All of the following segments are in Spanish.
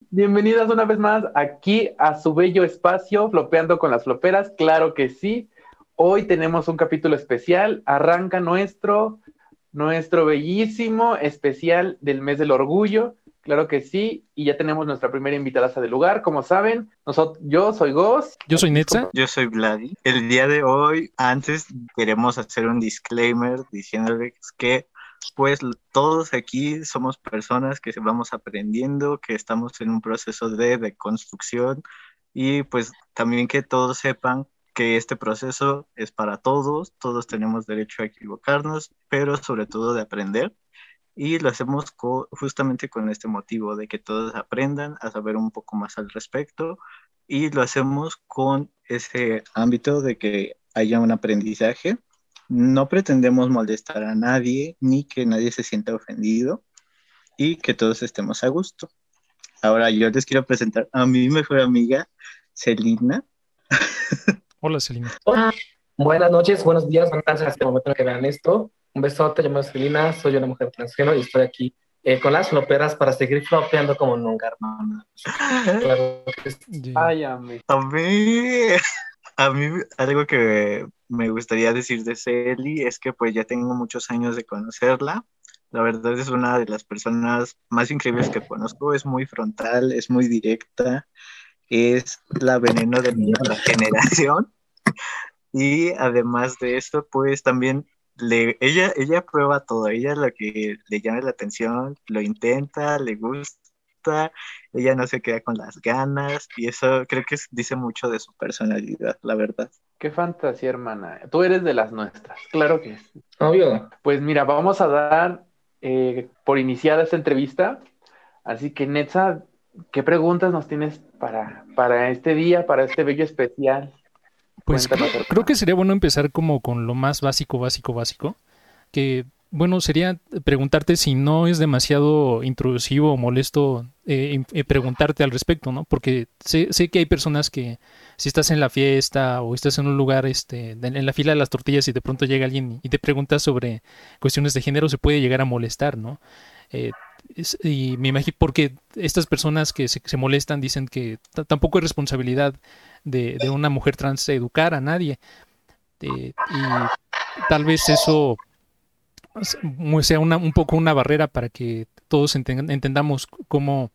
Bienvenidas una vez más aquí a su bello espacio, Flopeando con las Floperas, claro que sí. Hoy tenemos un capítulo especial, arranca nuestro bellísimo especial del mes del orgullo, claro que sí, y ya tenemos nuestra primera invitada del lugar, como saben, yo soy Ghost. Yo soy Netza. Yo soy Vladi. El día de hoy, antes queremos hacer un disclaimer diciéndoles que pues todos aquí somos personas que vamos aprendiendo, que estamos en un proceso de deconstrucción y pues también que todos sepan que este proceso es para todos, todos tenemos derecho a equivocarnos, pero sobre todo de aprender. Y lo hacemos justamente con este motivo de que todos aprendan a saber un poco más al respecto y lo hacemos con ese ámbito de que haya un aprendizaje. No pretendemos molestar a nadie ni que nadie se sienta ofendido y que todos estemos a gusto. Ahora yo les quiero presentar a mi mejor amiga, Celina. Hola, Celina. Hola, buenas noches, buenos días, buenas tardes hasta el momento en que vean esto. Un besote, yo me llamo Celina, soy una mujer transgénero y estoy aquí con las floperas para seguir flopeando como nunca, hermana. Claro que sí. Ay, amé. A mí algo que me gustaría decir de Celi es que pues ya tengo muchos años de conocerla. La verdad es una de las personas más increíbles que conozco, es muy frontal, es muy directa, es la veneno de nuestra generación. Y además de esto, pues también ella prueba todo, ella lo que le llama la atención, lo intenta, le gusta, ella no se queda con las ganas y eso creo que dice mucho de su personalidad, la verdad. Qué fantasía, hermana. Tú eres de las nuestras, claro que sí. Obvio. Pues mira, vamos a dar por iniciada esta entrevista. Así que, Netza, ¿qué preguntas nos tienes para este día, para este bello especial? Pues creo que sería bueno empezar como con lo más básico, que bueno, sería preguntarte si no es demasiado intrusivo o molesto preguntarte al respecto, ¿no? Porque sé que hay personas que si estás en la fiesta o estás en un lugar en la fila de las tortillas y de pronto llega alguien y te pregunta sobre cuestiones de género, se puede llegar a molestar, ¿no? Y me imagino porque estas personas que se molestan dicen que tampoco es responsabilidad de una mujer trans educar a nadie. Y tal vez eso sea un poco una barrera para que todos entendamos cómo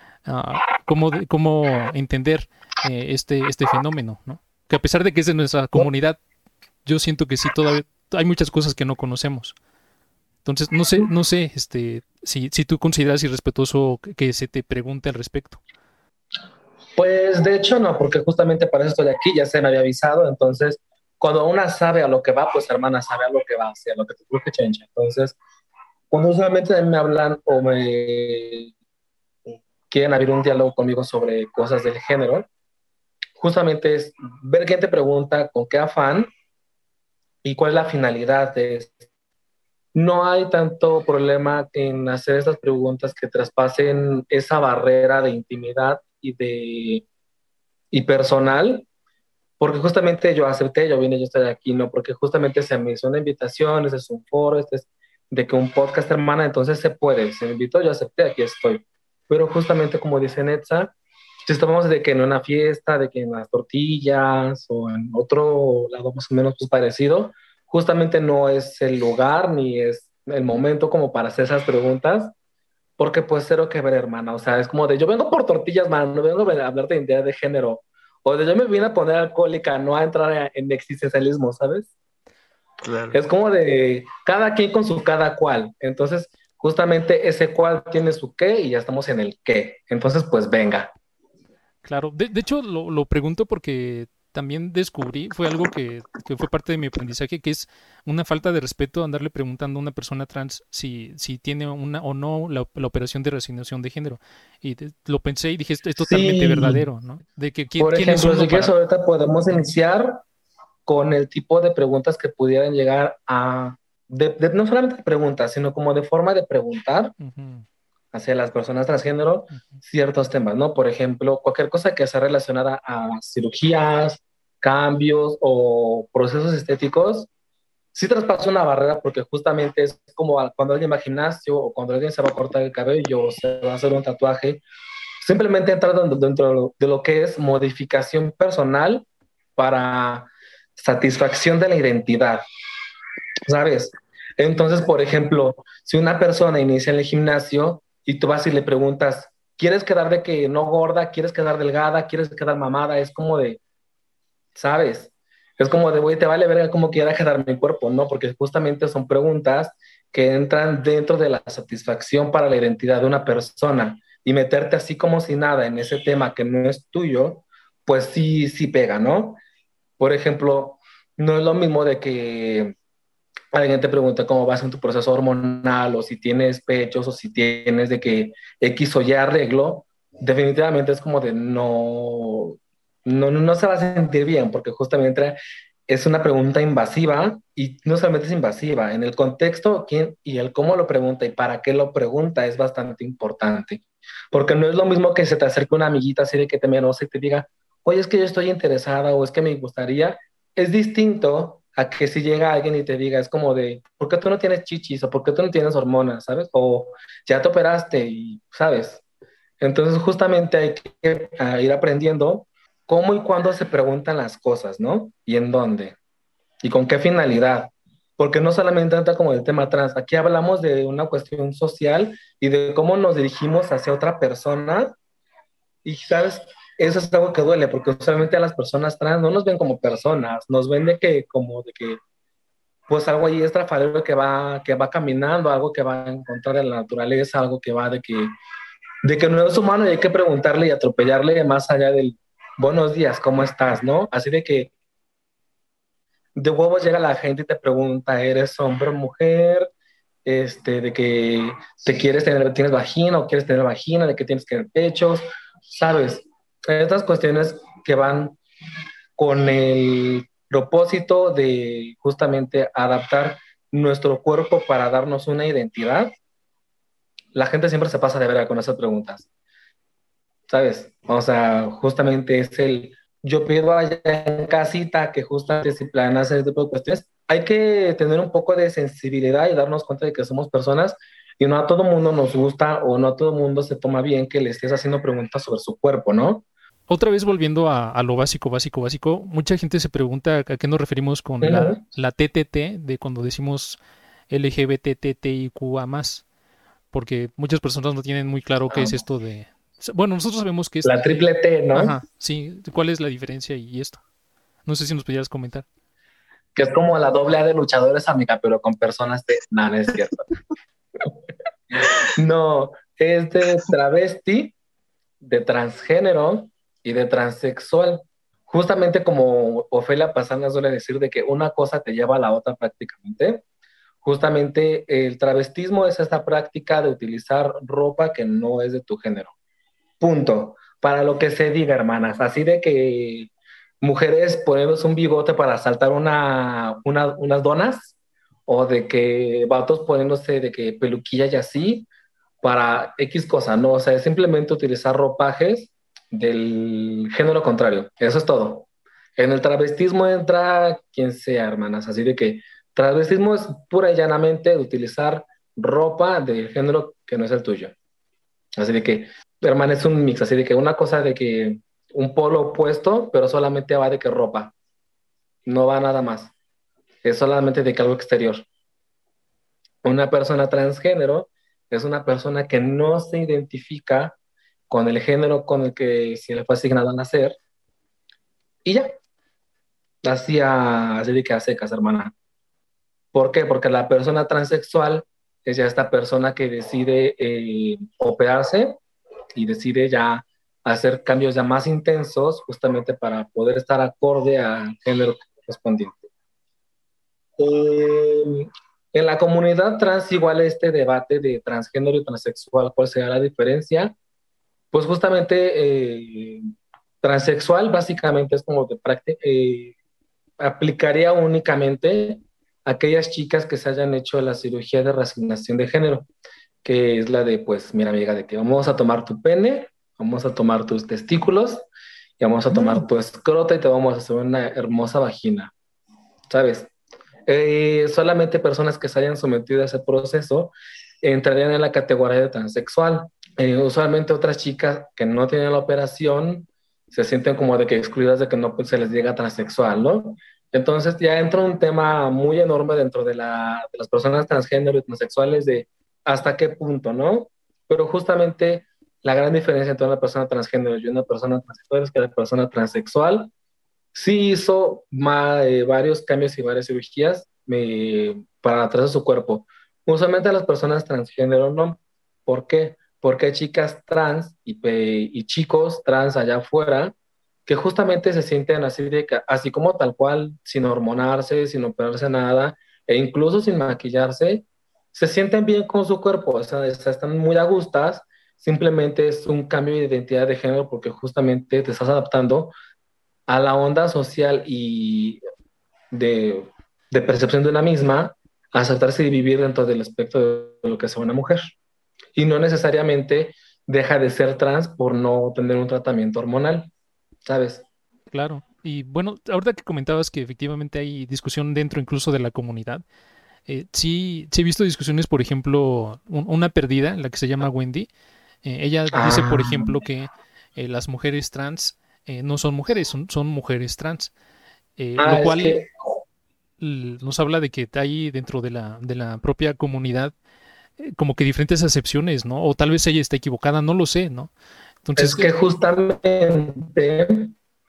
entender este fenómeno, ¿no? Que a pesar de que es de nuestra comunidad, yo siento que sí, todavía hay muchas cosas que no conocemos. Entonces, no sé si tú consideras irrespetuoso que se te pregunte al respecto. Pues de hecho no, porque justamente para eso estoy aquí, ya se me había avisado, entonces cuando una sabe a lo que va, pues hermana sabe a lo que va, hacia lo que te cruje chencha. Entonces, cuando usualmente me hablan o me quieren abrir un diálogo conmigo sobre cosas del género, justamente es ver quién te pregunta, con qué afán y cuál es la finalidad de esto. No hay tanto problema en hacer estas preguntas que traspasen esa barrera de intimidad y personal, porque justamente yo acepté, yo vine, yo estoy aquí, no porque justamente se me hizo una invitación, este es un foro, este es de que un podcast, hermana, entonces se puede, se me invitó, yo acepté, aquí estoy. Pero justamente como dice Netza, si estamos de que en una fiesta, de que en las tortillas o en otro lado más o menos pues parecido, justamente no es el lugar ni es el momento como para hacer esas preguntas, porque pues cero que ver, hermana, o sea, es como de yo vengo por tortillas, man, no vengo a hablar de identidad de género, o de yo me vine a poner alcohólica, no a entrar en existencialismo, ¿sabes? Claro. Es como de cada quien con su cada cual, entonces justamente ese cual tiene su qué y ya estamos en el qué, entonces pues venga. Claro, de hecho lo pregunto porque también descubrí, fue algo que fue parte de mi aprendizaje, que es una falta de respeto andarle preguntando a una persona trans si tiene una o no la operación de reasignación de género. Y lo pensé y dije, esto es totalmente Sí. verdadero, ¿no? De que Por quién es ejemplo, uno si quieres para... ahorita podemos iniciar con el tipo de preguntas que pudieran llegar a, no solamente preguntas, sino como de forma de preguntar Ujú, hacia las personas transgénero ujú. ciertos temas, ¿no? Por ejemplo, cualquier cosa que sea relacionada a cirugías, cambios o procesos estéticos, sí traspasa una barrera porque justamente es como cuando alguien va al gimnasio o cuando alguien se va a cortar el cabello o se va a hacer un tatuaje, simplemente entra dentro de lo que es modificación personal para satisfacción de la identidad, ¿sabes? Entonces, por ejemplo, si una persona inicia en el gimnasio y tú vas y le preguntas, ¿quieres quedar de que no gorda? ¿Quieres quedar delgada? ¿Quieres quedar mamada? Es como de, ¿sabes? Es como de, güey, te vale verga cómo quiera quedar mi cuerpo, ¿no? Porque justamente son preguntas que entran dentro de la satisfacción para la identidad de una persona y meterte así como si nada en ese tema que no es tuyo, pues sí, sí pega, ¿no? Por ejemplo, no es lo mismo de que alguien te pregunta cómo vas en tu proceso hormonal o si tienes pechos o si tienes de que X o Y arreglo, definitivamente es como de no se va a sentir bien porque justamente es una pregunta invasiva y no solamente es invasiva, en el contexto quién y el cómo lo pregunta y para qué lo pregunta es bastante importante. Porque no es lo mismo que se te acerque una amiguita así de que te menosee y te diga, oye, es que yo estoy interesada o es que me gustaría. Es distinto a que si llega alguien y te diga, es como de, ¿por qué tú no tienes chichis? ¿O por qué tú no tienes hormonas? ¿Sabes? O ya te operaste y, ¿sabes? Entonces justamente hay que ir aprendiendo cómo y cuándo se preguntan las cosas, ¿no? Y en dónde. Y con qué finalidad. Porque no solamente entra como el tema trans, aquí hablamos de una cuestión social y de cómo nos dirigimos hacia otra persona. Y, ¿sabes? Eso es algo que duele, porque usualmente a las personas trans no nos ven como personas, nos ven de que, como de que, pues algo ahí estrafalario que va caminando, algo que va en contra de la naturaleza, algo que va de que no es humano y hay que preguntarle y atropellarle más allá del buenos días, ¿cómo estás? ¿No? Así de que de huevos llega la gente y te pregunta, ¿eres hombre o mujer? De que te tienes vagina o quieres tener vagina, de que tienes que tener pechos, ¿sabes? Estas cuestiones que van con el propósito de justamente adaptar nuestro cuerpo para darnos una identidad, la gente siempre se pasa de verga con esas preguntas. ¿Sabes? O sea, justamente es yo pido allá en casita que justamente si planean hacer este tipo de cuestiones, hay que tener un poco de sensibilidad y darnos cuenta de que somos personas y no a todo mundo nos gusta o no a todo mundo se toma bien que le estés haciendo preguntas sobre su cuerpo, ¿no? Otra vez volviendo a lo básico, básico, básico, mucha gente se pregunta a qué nos referimos con la TTT de cuando decimos LGBTTIQA+, porque muchas personas no tienen muy claro qué es esto de... Bueno, nosotros sabemos que es... La triple T, ¿no? Ajá, sí, ¿cuál es la diferencia y esto? No sé si nos pudieras comentar. Que es como la doble A de luchadores, amiga, pero con personas de... No, no es cierto. No, es de travesti, de transgénero y de transexual. Justamente como Ofelia Pastrana suele decir de que una cosa te lleva a la otra prácticamente. Justamente el travestismo es esta práctica de utilizar ropa que no es de tu género. Punto. Para lo que se diga, hermanas. Así de que mujeres ponemos un bigote para saltar unas donas o de que vatos poniéndose de que peluquilla y así para X cosa, ¿no? O sea, es simplemente utilizar ropajes del género contrario. Eso es todo. En el travestismo entra quien sea, hermanas. Así de que travestismo es pura y llanamente utilizar ropa del género que no es el tuyo. Así de que, hermana, es un mix. Así de que una cosa de que un polo opuesto, pero solamente va de que ropa. No va nada más. Es solamente de que algo exterior. Una persona transgénero es una persona que no se identifica con el género con el que se le fue asignado a nacer y ya, así de que a secas, hermana. ¿Por qué? Porque la persona transexual es ya esta persona que decide operarse y decide ya hacer cambios ya más intensos justamente para poder estar acorde al género correspondiente. En la comunidad trans, igual este debate de transgénero y transexual, ¿cuál sería la diferencia? Pues justamente transexual básicamente es como de práctica, aplicaría únicamente a aquellas chicas que se hayan hecho la cirugía de reasignación de género, que es la de, pues, mira amiga, de que vamos a tomar tu pene, vamos a tomar tus testículos y vamos a tomar tu escroto y te vamos a hacer una hermosa vagina, ¿sabes? Solamente personas que se hayan sometido a ese proceso entrarían en la categoría de transexual. Usualmente otras chicas que no tienen la operación se sienten como de que excluidas de que no pues, se les llega transexual, ¿no? Entonces ya entra un tema muy enorme dentro de las personas transgénero y transexuales de hasta qué punto, ¿no? Pero justamente la gran diferencia entre una persona transgénero y una persona transexual es que la persona transexual sí hizo varios cambios y varias cirugías para atrás de su cuerpo. Usualmente las personas transgénero no. ¿Por qué? Porque hay chicas trans y chicos trans allá afuera que justamente se sienten así, así como tal cual, sin hormonarse, sin operarse nada, e incluso sin maquillarse, se sienten bien con su cuerpo, o sea, están muy a gustas, simplemente es un cambio de identidad de género porque justamente te estás adaptando a la onda social y de, de percepción de una misma, aceptarse y vivir dentro del aspecto de lo que es una mujer. Y no necesariamente deja de ser trans por no tener un tratamiento hormonal, ¿sabes? Claro. Y bueno, ahorita que comentabas que efectivamente hay discusión dentro incluso de la comunidad, sí he visto discusiones, por ejemplo, una perdida, la que se llama Wendy. Ella dice, por Ah, ejemplo, que las mujeres trans no son mujeres, son mujeres trans. Lo es cual que nos habla de que hay dentro de la propia comunidad como que diferentes acepciones, ¿no? O tal vez ella está equivocada, no lo sé, ¿no? es Entonces, que justamente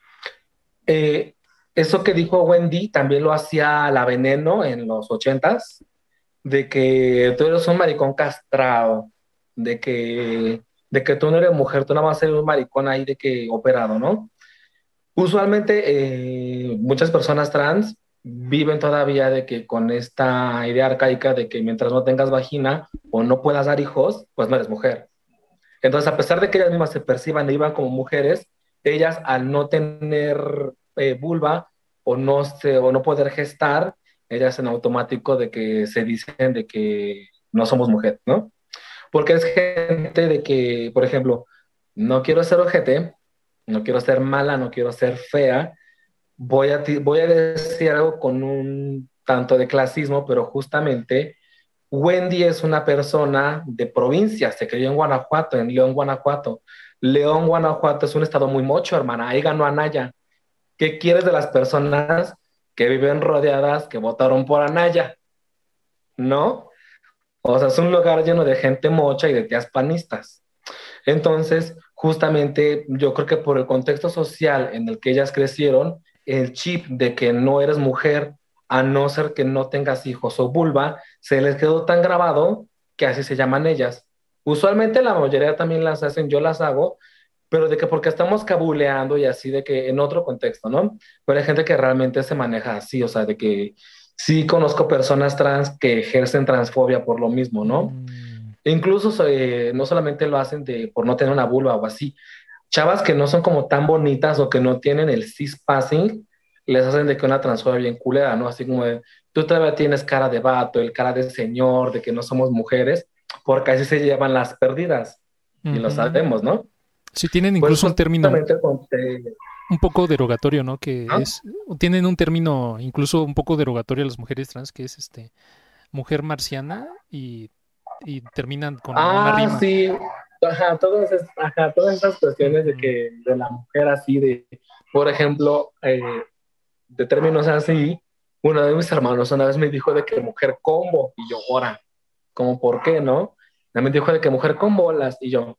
eh, eso que dijo Wendy también lo hacía la Veneno en los 80s, de que tú eres un maricón castrado, de que, de que tú no eres mujer, tú nada más eres un maricón ahí de que operado, ¿no? Usualmente muchas personas trans viven todavía de que con esta idea arcaica de que mientras no tengas vagina o no puedas dar hijos, pues no eres mujer. Entonces, a pesar de que ellas mismas se perciban y vivan como mujeres, ellas al no tener vulva o no poder gestar, ellas en automático de que se dicen de que no somos mujeres, ¿no? Porque es gente de que, por ejemplo, no quiero ser ojete, no quiero ser mala, no quiero ser fea, voy a decir algo con un tanto de clasismo, pero justamente Wendy es una persona de provincia, se crió en Guanajuato, en León, Guanajuato. León, Guanajuato es un estado muy mocho, hermana. Ahí ganó Anaya. ¿Qué quieres de las personas que viven rodeadas, que votaron por Anaya? ¿No? O sea, es un lugar lleno de gente mocha y de tías panistas. Entonces, justamente yo creo que por el contexto social en el que ellas crecieron, el chip de que no eres mujer, a no ser que no tengas hijos o vulva, se les quedó tan grabado que así se llaman ellas. Usualmente la mayoría también las hacen, yo las hago, pero de que porque estamos cabuleando y así de que en otro contexto, ¿no? Pero hay gente que realmente se maneja así, o sea, de que sí conozco personas trans que ejercen transfobia por lo mismo, ¿no? mm, Incluso no solamente lo hacen por no tener una vulva o así. Chavas que no son como tan bonitas o que no tienen el cis-passing, les hacen de que una transfobia bien culera, ¿no? Así como de, tú todavía tienes cara de vato, el cara de señor, de que no somos mujeres, porque así se llevan las pérdidas. Y lo ujú. sabemos, ¿no? Sí, tienen Pues incluso un término justamente un poco derogatorio, ¿no? Que ¿no? es, tienen un término incluso un poco derogatorio a las mujeres trans, que es mujer marciana y terminan con una Ah, rima. sí, ajá, todas esas cuestiones de Ujú. que de la mujer así, de, por ejemplo, de términos así, uno de mis hermanos una vez me dijo de que mujer combo, y yo, ahora, ¿cómo por qué, no? También dijo de que mujer con bolas, y yo,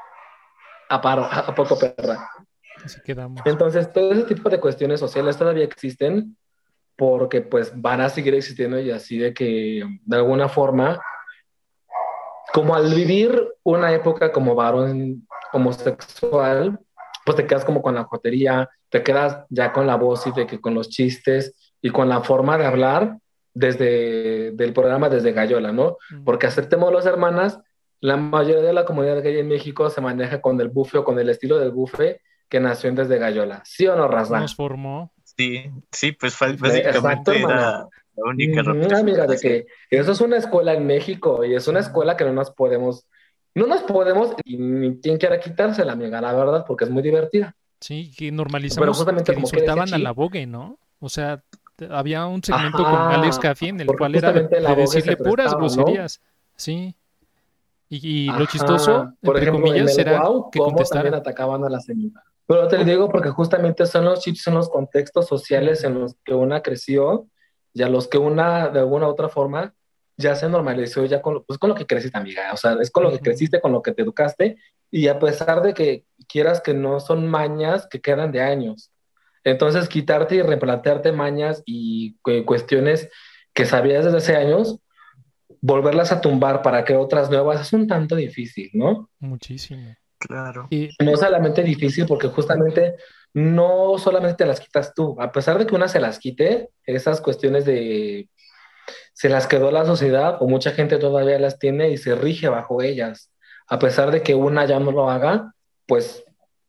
a poco perra. Así quedamos. Entonces, todo ese tipo de cuestiones sociales todavía existen porque pues van a seguir existiendo y así de que de alguna forma, como al vivir una época como varón homosexual, pues te quedas como con la jotería, te quedas ya con la voz y de que con los chistes y con la forma de hablar desde del programa desde Gallola, ¿no? Porque Ujú. aceptemos las hermanas, la mayoría de la comunidad gay en México se maneja con el bufe o con el estilo del bufe que nació en desde Gallola. ¿Sí o no, Nos Raza? formó Sí, sí, pues Exacto, básicamente hermana. era la única Amiga, de representación. que eso es una escuela en México y es sí. una escuela que no nos podemos, y ni quien quiera quitársela, amiga, la verdad, porque es muy divertida. Sí, que Pero normalizamos justamente que como que ese insultaban a la chip, Vogue, ¿no? O sea, había un segmento con Alex ajá, Caffey en el porque cual era justamente la de Vogue se decirle puras prestaba, ¿no? groserías. Sí, Y lo chistoso, Por entre ejemplo, en comillas, el era WoW, que cómo también contestara. atacaban a la señora. Pero te lo digo porque justamente son los chips, son los contextos sociales en los que una creció y a los que una, de alguna u otra forma, ya se normalizó ya con, pues, con lo que creciste, amiga. O sea, es con lo que Ujú. creciste, con lo que te educaste, y a pesar de que quieras que no, son mañas que quedan de años. Entonces, quitarte y replantearte mañas y cuestiones que sabías desde hace años, volverlas a tumbar para que otras nuevas es un tanto difícil, ¿no? Muchísimo. Claro. Y No solamente difícil porque justamente no solamente te las quitas tú, a pesar de que una se las quite, esas cuestiones de se las quedó la sociedad o mucha gente todavía las tiene y se rige bajo ellas. A pesar de que una ya no lo haga, pues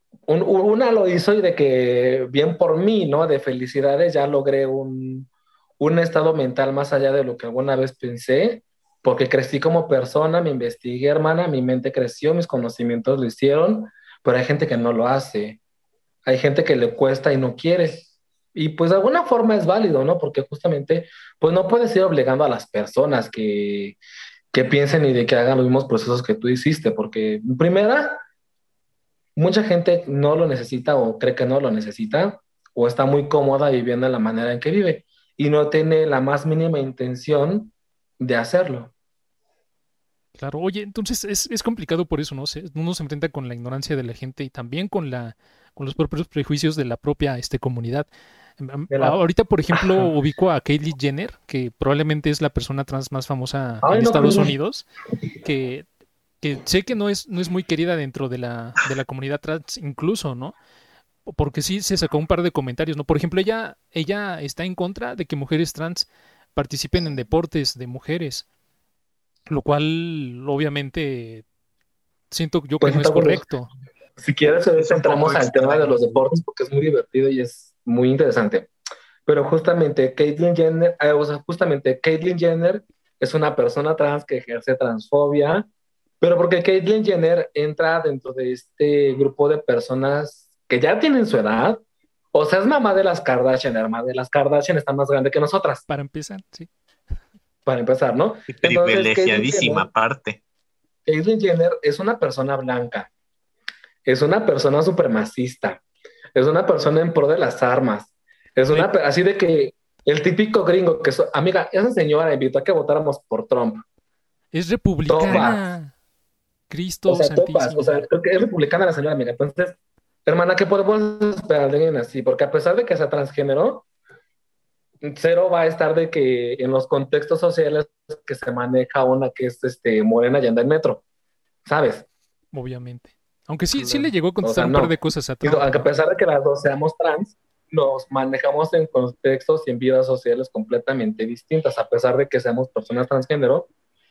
una lo hizo y de que bien por mí, ¿no? De felicidades ya logré un estado mental más allá de lo que alguna vez pensé, porque crecí como persona, me investigué, hermana, mi mente creció, mis conocimientos lo hicieron, pero hay gente que no lo hace, hay gente que le cuesta y no quiere. Y pues de alguna forma es válido, ¿no? Porque justamente, pues no puedes ir obligando a las personas que piensen y de que hagan los mismos procesos que tú hiciste, porque en primera, mucha gente no lo necesita o cree que no lo necesita o está muy cómoda viviendo de la manera en que vive y no tiene la más mínima intención de hacerlo. claro, oye, entonces es complicado por eso, ¿no? Uno se enfrenta con la ignorancia de la gente y también con los propios prejuicios de la propia comunidad. De la... Ahorita, por ejemplo, ubico a Caitlyn Jenner, que probablemente es la persona trans más famosa en Ay, no, Estados cringe. Unidos, que, que sé que no es muy querida dentro de la comunidad trans, incluso, ¿no? Porque sí se sacó un par de comentarios, ¿no? Por ejemplo, ella está en contra de que mujeres trans participen en deportes de mujeres, lo cual obviamente siento yo que Pues no es entonces, correcto. si quieres, Es ahorita un poco entramos al tema de extraño. los deportes porque es muy divertido y es muy interesante. Pero justamente Caitlyn Jenner, o sea, justamente Caitlyn Jenner es una persona trans que ejerce transfobia, pero porque Caitlyn Jenner entra dentro de este grupo de personas que ya tienen su edad, o sea, es mamá de las Kardashian, hermana de las Kardashian está más grande que nosotras, Para empezar, sí. para empezar, ¿no? Y Entonces, privilegiadísima aparte. Caitlyn Jenner es una persona blanca, es una persona supremacista, es una persona en pro de las armas, es una, Re- así de que el típico gringo que, amiga, esa señora invitó a que votáramos por Trump, es topas, republicana. o Cristo sea, topas, o sea, santísimo. creo que es republicana la señora, amiga. Entonces, hermana, ¿qué podemos esperar de alguien así? Porque a pesar de que sea transgénero, cero va a estar de que en los contextos sociales que se maneja una que es morena y anda en metro, ¿sabes? Obviamente. Aunque sí le Claro. llegó a O contestar sea, un par de no. cosas a Y Trump, aunque a ¿no? pesar de que las dos seamos trans, nos manejamos en contextos y en vidas sociales completamente distintas, a pesar de que seamos personas transgénero,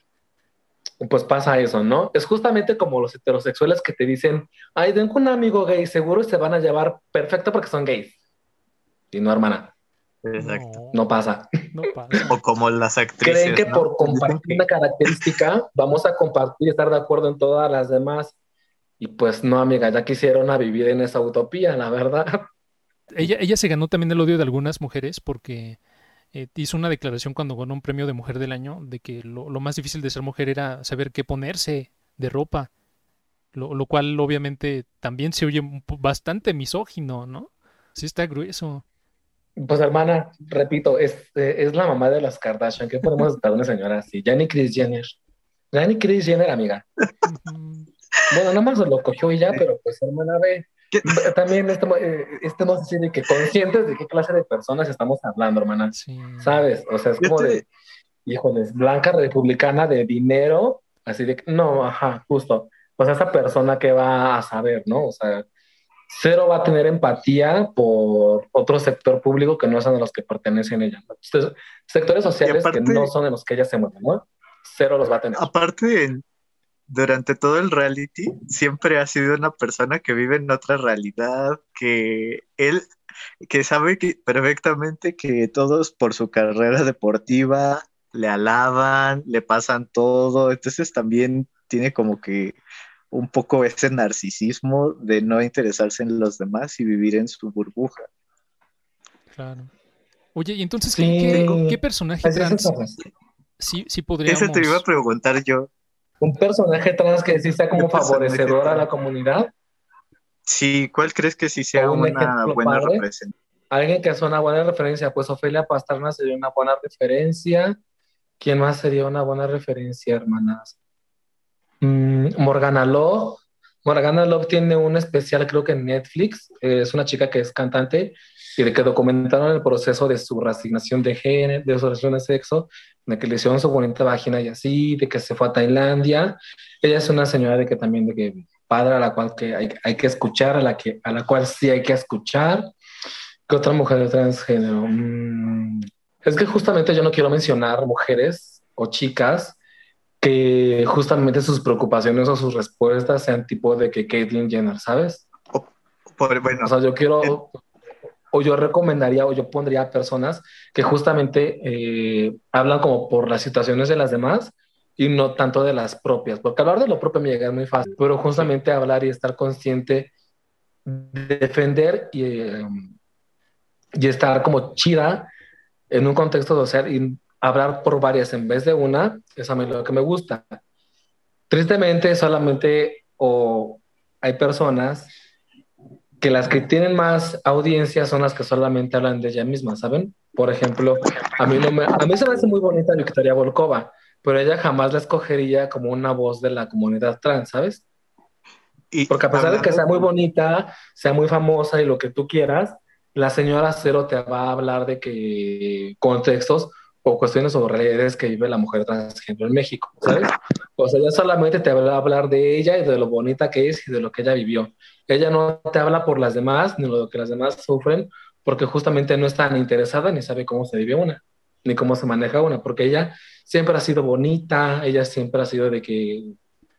pues pasa eso, ¿no? Es justamente como los heterosexuales que te dicen, ay, tengo un amigo gay, seguro se van a llevar perfecto porque son gays. Y no, hermana, Exacto. No, no pasa. no pasa. O como las Creen actrices, que ¿no? por Que dicen compartir una que característica vamos a compartir y estar de acuerdo en todas las demás. Y pues no, amiga, ya quisieron a vivir en esa utopía, la verdad. Ella se ganó también el odio de algunas mujeres porque hizo una declaración cuando ganó un premio de Mujer del Año de que lo más difícil de ser mujer era saber qué ponerse de ropa, lo cual obviamente también se oye bastante misógino, ¿no? Sí está grueso. Pues hermana, repito, es la mamá de las Kardashian. ¿Qué podemos esperar de una señora así? Ya ni Kris Jenner. Ya ni Kris Jenner, amiga. Ujú. Bueno, nada más lo cogió y ya, pero pues hermana, ve. ¿Qué? También estamos así de que conscientes de qué clase de personas estamos hablando, hermana. Sí. ¿Sabes? O sea, es Yo como de, te, híjoles, blanca republicana de dinero, así de que, no, ajá, justo. Pues esa persona que va a saber, ¿no? O sea, cero va a tener empatía por otro sector público que no son de los que pertenecen a ella, ¿no? Entonces, sectores y sociales que no aparte, son de los que ella se mueve, ¿no? Cero los va a tener. aparte, durante todo el reality, siempre ha sido una persona que vive en otra realidad, que sabe perfectamente que todos por su carrera deportiva le alaban, le pasan todo, entonces también tiene como que un poco ese narcisismo de no interesarse en los demás y vivir en su burbuja. Claro. Oye, y entonces, ¿qué Sí, personaje así es esa trans razón. sí Ese te iba a podríamos... preguntar yo. Un personaje trans que sí sea como Un personaje favorecedor a la trans. comunidad. Sí, ¿cuál crees que sí sea O un una ejemplo buena padre. representación? Alguien que sea una buena referencia. Pues Ofelia Pastrana sería una buena referencia. ¿Quién más sería una buena referencia, hermanas? Morgana Love. Morgana Love tiene un especial, creo que en Netflix. Es una chica que es cantante y de que documentaron el proceso de su reasignación de género, de su relación de sexo, de que le hicieron su bonita vagina y así, de que se fue a Tailandia. Ella es una señora de que también, de que padre a la cual que hay que escuchar, a la cual sí hay que escuchar. ¿Qué otra mujer de transgénero? Es que justamente yo no quiero mencionar mujeres o chicas que justamente sus preocupaciones o sus respuestas sean tipo de que Caitlyn Jenner, ¿sabes? O Bueno, sea, yo quiero, o yo recomendaría, o yo pondría a personas que justamente hablan como por las situaciones de las demás y no tanto de las propias, porque hablar de lo propio me llega es muy fácil, pero Sí. justamente hablar y estar consciente de defender y estar como chida en un contexto social y hablar por varias en vez de una, es a mí lo que me gusta. Tristemente, solamente o hay personas que las que tienen más audiencia son las que solamente hablan de ella misma, ¿saben? Por ejemplo, a mí se me hace muy bonita Victoria Volkova, pero ella jamás la escogería como una voz de la comunidad trans, ¿sabes? y Porque a pesar de que hablando, sea muy bonita, sea muy famosa y lo que tú quieras, la señora cero te va a hablar de que contextos o cuestiones o realidades que vive la mujer transgénero en México, ¿sabes? O sea, ella solamente te va a hablar de ella y de lo bonita que es y de lo que ella vivió. Ella no te habla por las demás, ni lo que las demás sufren, porque justamente no está ni interesada ni sabe cómo se vive una, ni cómo se maneja una, porque ella siempre ha sido bonita, ella siempre ha sido de que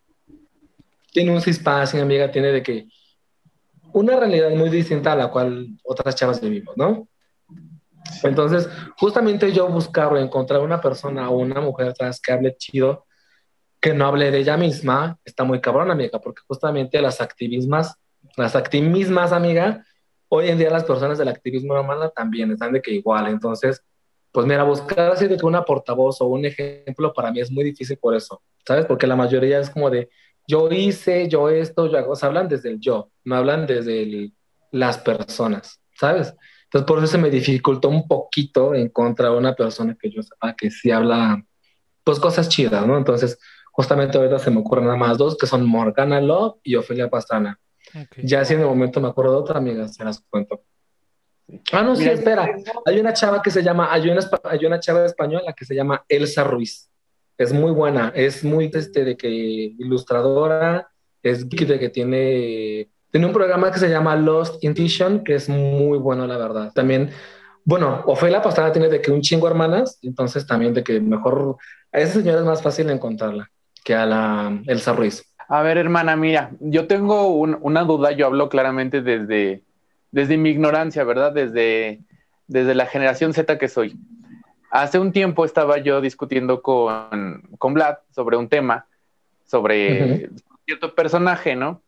tiene un cispassing, amiga, tiene de que una realidad muy distinta a la cual otras chavas vivimos, ¿no? Entonces, justamente yo buscar o encontrar una persona o una mujer trans que hable chido, que no hable de ella misma, está muy cabrón, amiga, porque justamente las activismas, amiga, hoy en día las personas del activismo humano también están de que igual. Entonces, pues mira, buscar así de que una portavoz o un ejemplo para mí es muy difícil por eso, ¿sabes? Porque la mayoría es como de yo hice, yo esto, yo hago, o sea, hablan desde el yo, no hablan desde las personas, ¿sabes? Entonces, por eso se me dificultó un poquito encontrar una persona que yo sepa que sí habla, pues, cosas chidas, ¿no? Entonces, justamente ahorita se me ocurren nada más dos, que son Morgana Love y Ofelia Pastrana. Ok. Ya si en el momento me acuerdo de otra, amiga, se las cuento. Ah, no, sí, Mira, yo espera. tengo, Hay una chava que se llama, hay una chava española que se llama Elsa Ruiz. Es muy buena, es muy de que ilustradora, es de que tiene un programa que se llama Lost in Vision, que es muy bueno, la verdad. También, bueno, Ofelia Pastrana tiene de que un chingo hermanas, entonces también de que mejor a esa señora es más fácil encontrarla que a la Elsa Ruiz. a ver, hermana, mira, yo tengo una duda, yo hablo claramente desde mi ignorancia, ¿verdad? Desde la generación Z que soy. Hace un tiempo estaba yo discutiendo con Vlad sobre un tema, Ujú. sobre cierto personaje, ¿no?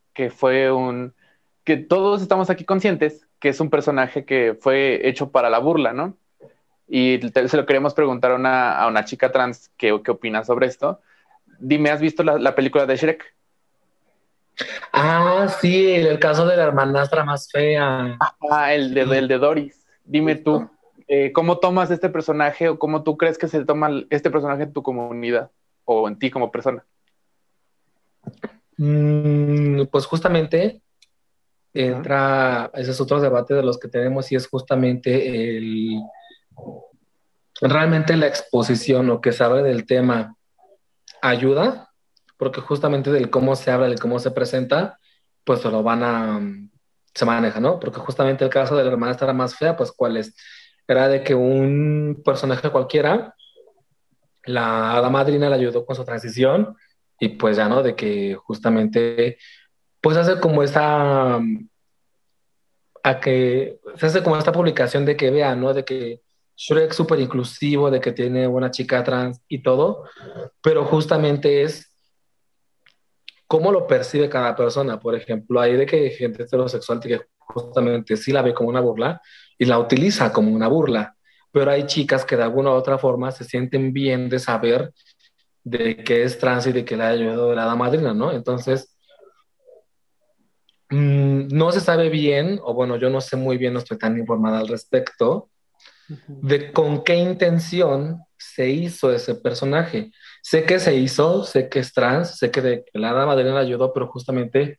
Que todos estamos aquí conscientes que es un personaje que fue hecho para la burla, ¿no? Y se lo queremos preguntar a una chica trans qué opina sobre esto. Dime, ¿has visto la película de Shrek? Ah, sí, el caso de la hermanastra más fea. Ah, Sí, el de Doris. Dime tú, justo. ¿cómo tomas este personaje o cómo tú crees que se toma este personaje en tu comunidad o en ti como persona? Pues justamente Ujú. entra, ese es otro debate de los que tenemos y es justamente realmente la exposición o que se habla del tema ayuda, porque justamente del cómo se habla, del cómo se presenta, pues se maneja, ¿no? Porque justamente el caso de la hermana estará más fea, pues ¿cuál es? Era de que un personaje cualquiera, la madrina le ayudó con su transición y pues ya, ¿no? De que justamente, pues hace como a que se hace como esta publicación de que vean, ¿no? De que Shrek es súper inclusivo, de que tiene una chica trans y todo, pero justamente es cómo lo percibe cada persona. Por ejemplo, hay de que gente heterosexual que justamente sí la ve como una burla y la utiliza como una burla, pero hay chicas que de alguna u otra forma se sienten bien de saber de que es trans y de que le ha ayudado la hada madrina, ¿no? Entonces, no se sabe bien, o bueno, yo no sé muy bien, no estoy tan informada al respecto, de con qué intención se hizo ese personaje. Sé que se hizo, sé que es trans, sé que de que la hada madrina le ayudó, pero justamente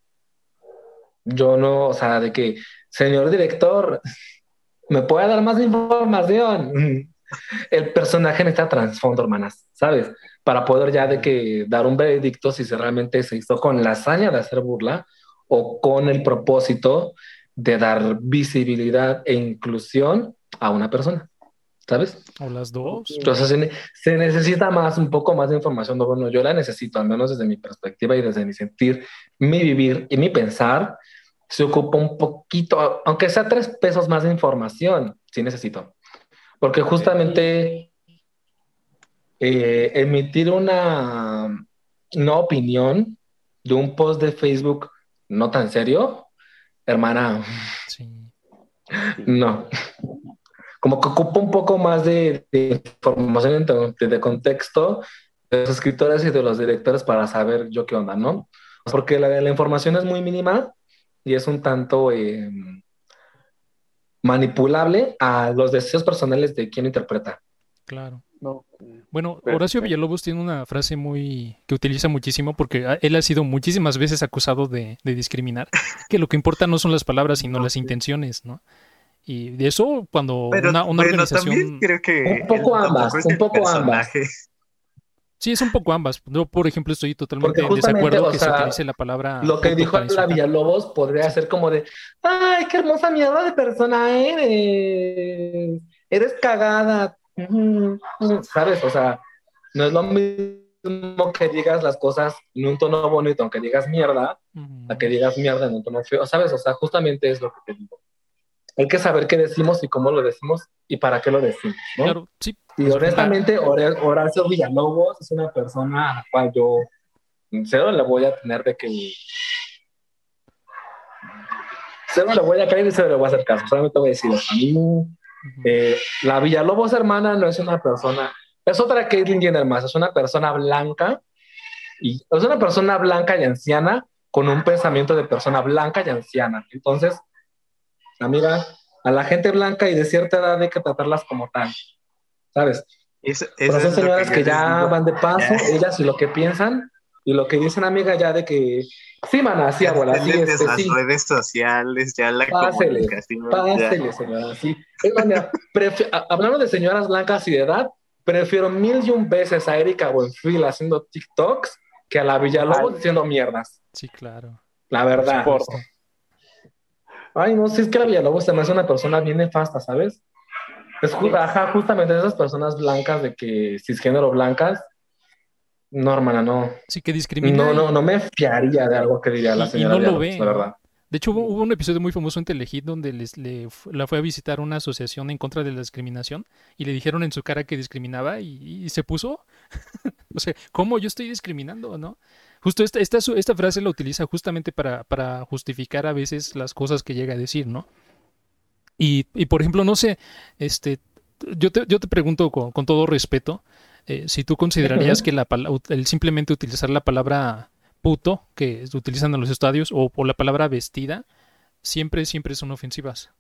yo no, o sea, de que, señor director, ¿me puede dar más información? El personaje necesita trasfondo, hermanas, ¿sabes? Para poder ya de que dar un veredicto si se realmente se hizo con la hazaña de hacer burla o con el propósito de dar visibilidad e inclusión a una persona, ¿sabes? O las dos. Entonces se necesita más, un poco más de información. No, bueno, yo la necesito, al menos desde mi perspectiva y desde mi sentir, mi vivir y mi pensar, se ocupa un poquito, aunque sea 3 pesos más de información, sí necesito. Porque justamente emitir una opinión de un post de Facebook no tan serio, hermana, Sí. no. Como que ocupa un poco más de información de contexto de los escritores y de los directores para saber yo qué onda, ¿no? Porque la información es muy mínima y es un tanto manipulable a los deseos personales de quien interpreta. Claro. No. Bueno, Perfecto. Horacio Villalobos tiene una frase que utiliza muchísimo porque él ha sido muchísimas veces acusado de discriminar, que lo que importa no son las palabras, sino las intenciones, ¿no? Y de eso, cuando Pero una bueno, organización... también creo que Un poco él ambas, tampoco es un el poco ambas. personaje. Sí, es un poco ambas. Yo, por ejemplo, estoy totalmente Porque en justamente, desacuerdo o que se sea, utilice la palabra lo que puto dijo para la insultar. Villalobos podría Sí. ser como de, ay, qué hermosa mierda de persona eres cagada, ¿sabes? O sea, no es lo mismo que digas las cosas en un tono bonito, aunque digas mierda, a que digas mierda en un tono feo, ¿sabes? O sea, justamente es lo que te digo. Hay que saber qué decimos y cómo lo decimos y para qué lo decimos, ¿no? Claro, sí. Y Pues, honestamente, Horacio Villalobos es una persona a la cual yo cero le voy a tener de que cero le voy a caer y cero le voy a hacer caso. Solamente voy a decir eso. A mí, la Villalobos hermana no es una persona, es otra Caitlyn Jenner más, es una persona blanca y es una persona blanca y anciana con un pensamiento de persona blanca y anciana. Entonces, amiga, a la gente blanca y de cierta edad hay que tratarlas como tal, ¿sabes? Eso Pero son es lo que señoras yo que les ya digo. van de paso, Ya ellas y lo que piensan y lo que dicen, amiga, ya de que sí, mana, sí, ya abuela, sí, dependen de las sí, redes sociales, ya la pásele, comunicación, ya. pásele, señora, sí. Es más, mira, hablando de señoras blancas y de edad, prefiero 1001 veces a Erika Buenfil haciendo TikToks que a la Villalobos diciendo mierdas, sí, claro. la Por verdad. supuesto. Ay, no, si es que la Villalobos se me hace una persona bien nefasta, ¿sabes? Es ajá, justamente esas personas blancas de que cisgénero blancas, no, hermana, no. Sí, que discrimina No me fiaría de algo que diría la y señora no lo Villalobos, ve, la ¿no? verdad. De hecho, hubo un episodio muy famoso en Telehit donde la fue a visitar una asociación en contra de la discriminación y le dijeron en su cara que discriminaba y se puso. O sea, ¿cómo yo estoy discriminando, no? Justo esta frase la utiliza justamente para justificar a veces las cosas que llega a decir, ¿no? Y por ejemplo, no sé, este, yo te pregunto con todo respeto, si tú considerarías que el simplemente utilizar la palabra puto, que utilizan en los estadios, o la palabra vestida, siempre son ofensivas.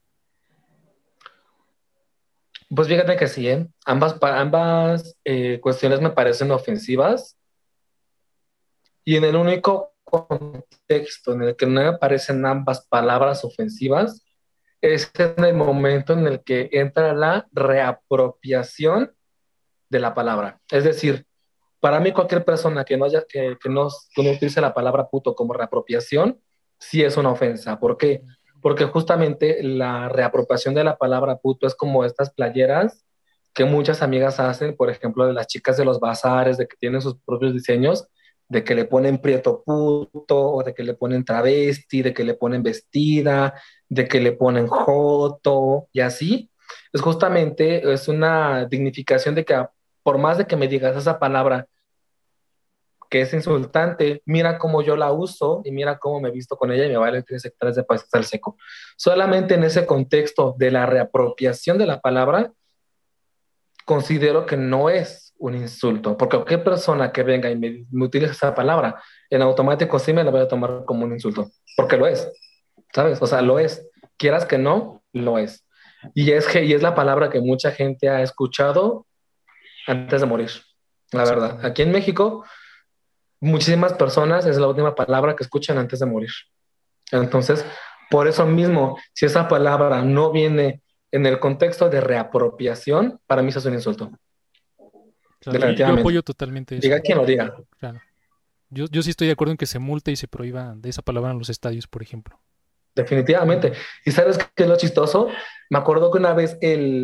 Pues fíjate que sí, ¿eh? Ambas cuestiones me parecen ofensivas y en el único contexto en el que no me parecen ambas palabras ofensivas es en el momento en el que entra la reapropiación de la palabra. Es decir, para mí cualquier persona que no utilice la palabra puto como reapropiación, sí es una ofensa. ¿Por qué? Porque justamente la reapropiación de la palabra puto es como estas playeras que muchas amigas hacen, por ejemplo, de las chicas de los bazares, de que tienen sus propios diseños, de que le ponen prieto puto, o de que le ponen travesti, de que le ponen vestida, de que le ponen joto, y así. Es justamente, es una dignificación de que por más de que me digas esa palabra que es insultante, mira cómo yo la uso y mira cómo me visto con ella y me vale 3 hectáreas de pastizal seco. Solamente en ese contexto de la reapropiación de la palabra, considero que no es un insulto, porque cualquier persona que venga y me utilice esa palabra, en automático sí me la voy a tomar como un insulto, porque lo es, ¿sabes? O sea, lo es. Quieras que no, lo es. Y es la palabra que mucha gente ha escuchado antes de morir, la verdad. Aquí en México, muchísimas personas es la última palabra que escuchan antes de morir. Entonces, por eso mismo, si esa palabra no viene en el contexto de reapropiación, para mí eso es un insulto. Claro, yo Definitivamente. apoyo totalmente eso. Diga quien lo diga. Claro. Yo sí estoy de acuerdo en que se multe y se prohíba de esa palabra en los estadios, por ejemplo. Definitivamente. ¿Y sabes qué es lo chistoso? Me acuerdo que una vez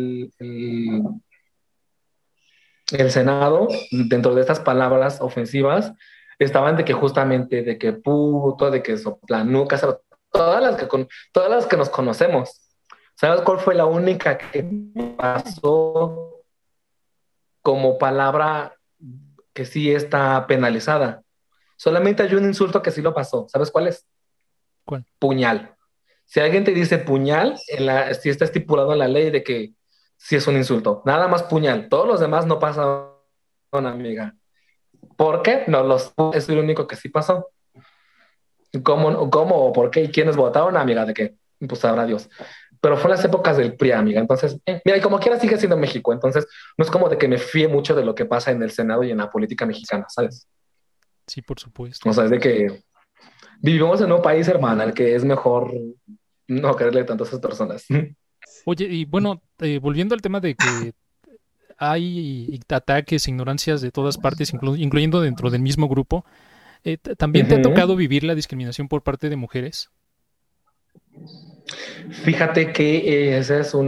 el Senado, dentro de estas palabras ofensivas, estaban de que justamente, de que puto, de que soplanucas, todas las que nos conocemos. ¿Sabes cuál fue la única que pasó como palabra que sí está penalizada? Solamente hay un insulto que sí lo pasó. ¿Sabes cuál es? ¿Cuál? Puñal. Si alguien te dice puñal, si está estipulado en la ley de que sí es un insulto. Nada más puñal. Todos los demás no pasan, amiga. ¿Por qué? No, es el único que sí pasó. ¿Cómo o por qué? ¿Y quiénes votaron, amiga? ¿De qué? Pues sabrá Dios. Pero fue en las épocas del PRI, amiga. Entonces, mira, y como quiera sigue siendo México. Entonces, no es como de que me fíe mucho de lo que pasa en el Senado y en la política mexicana, ¿sabes? Sí, por supuesto. O sea, es de que vivimos en un país, hermana, el que es mejor no creerle tanto a esas personas. Oye, y bueno, volviendo al tema de que hay ataques, ignorancias de todas partes, incluyendo dentro del mismo grupo, ¿también te ha tocado vivir la discriminación por parte de mujeres? Fíjate que ese es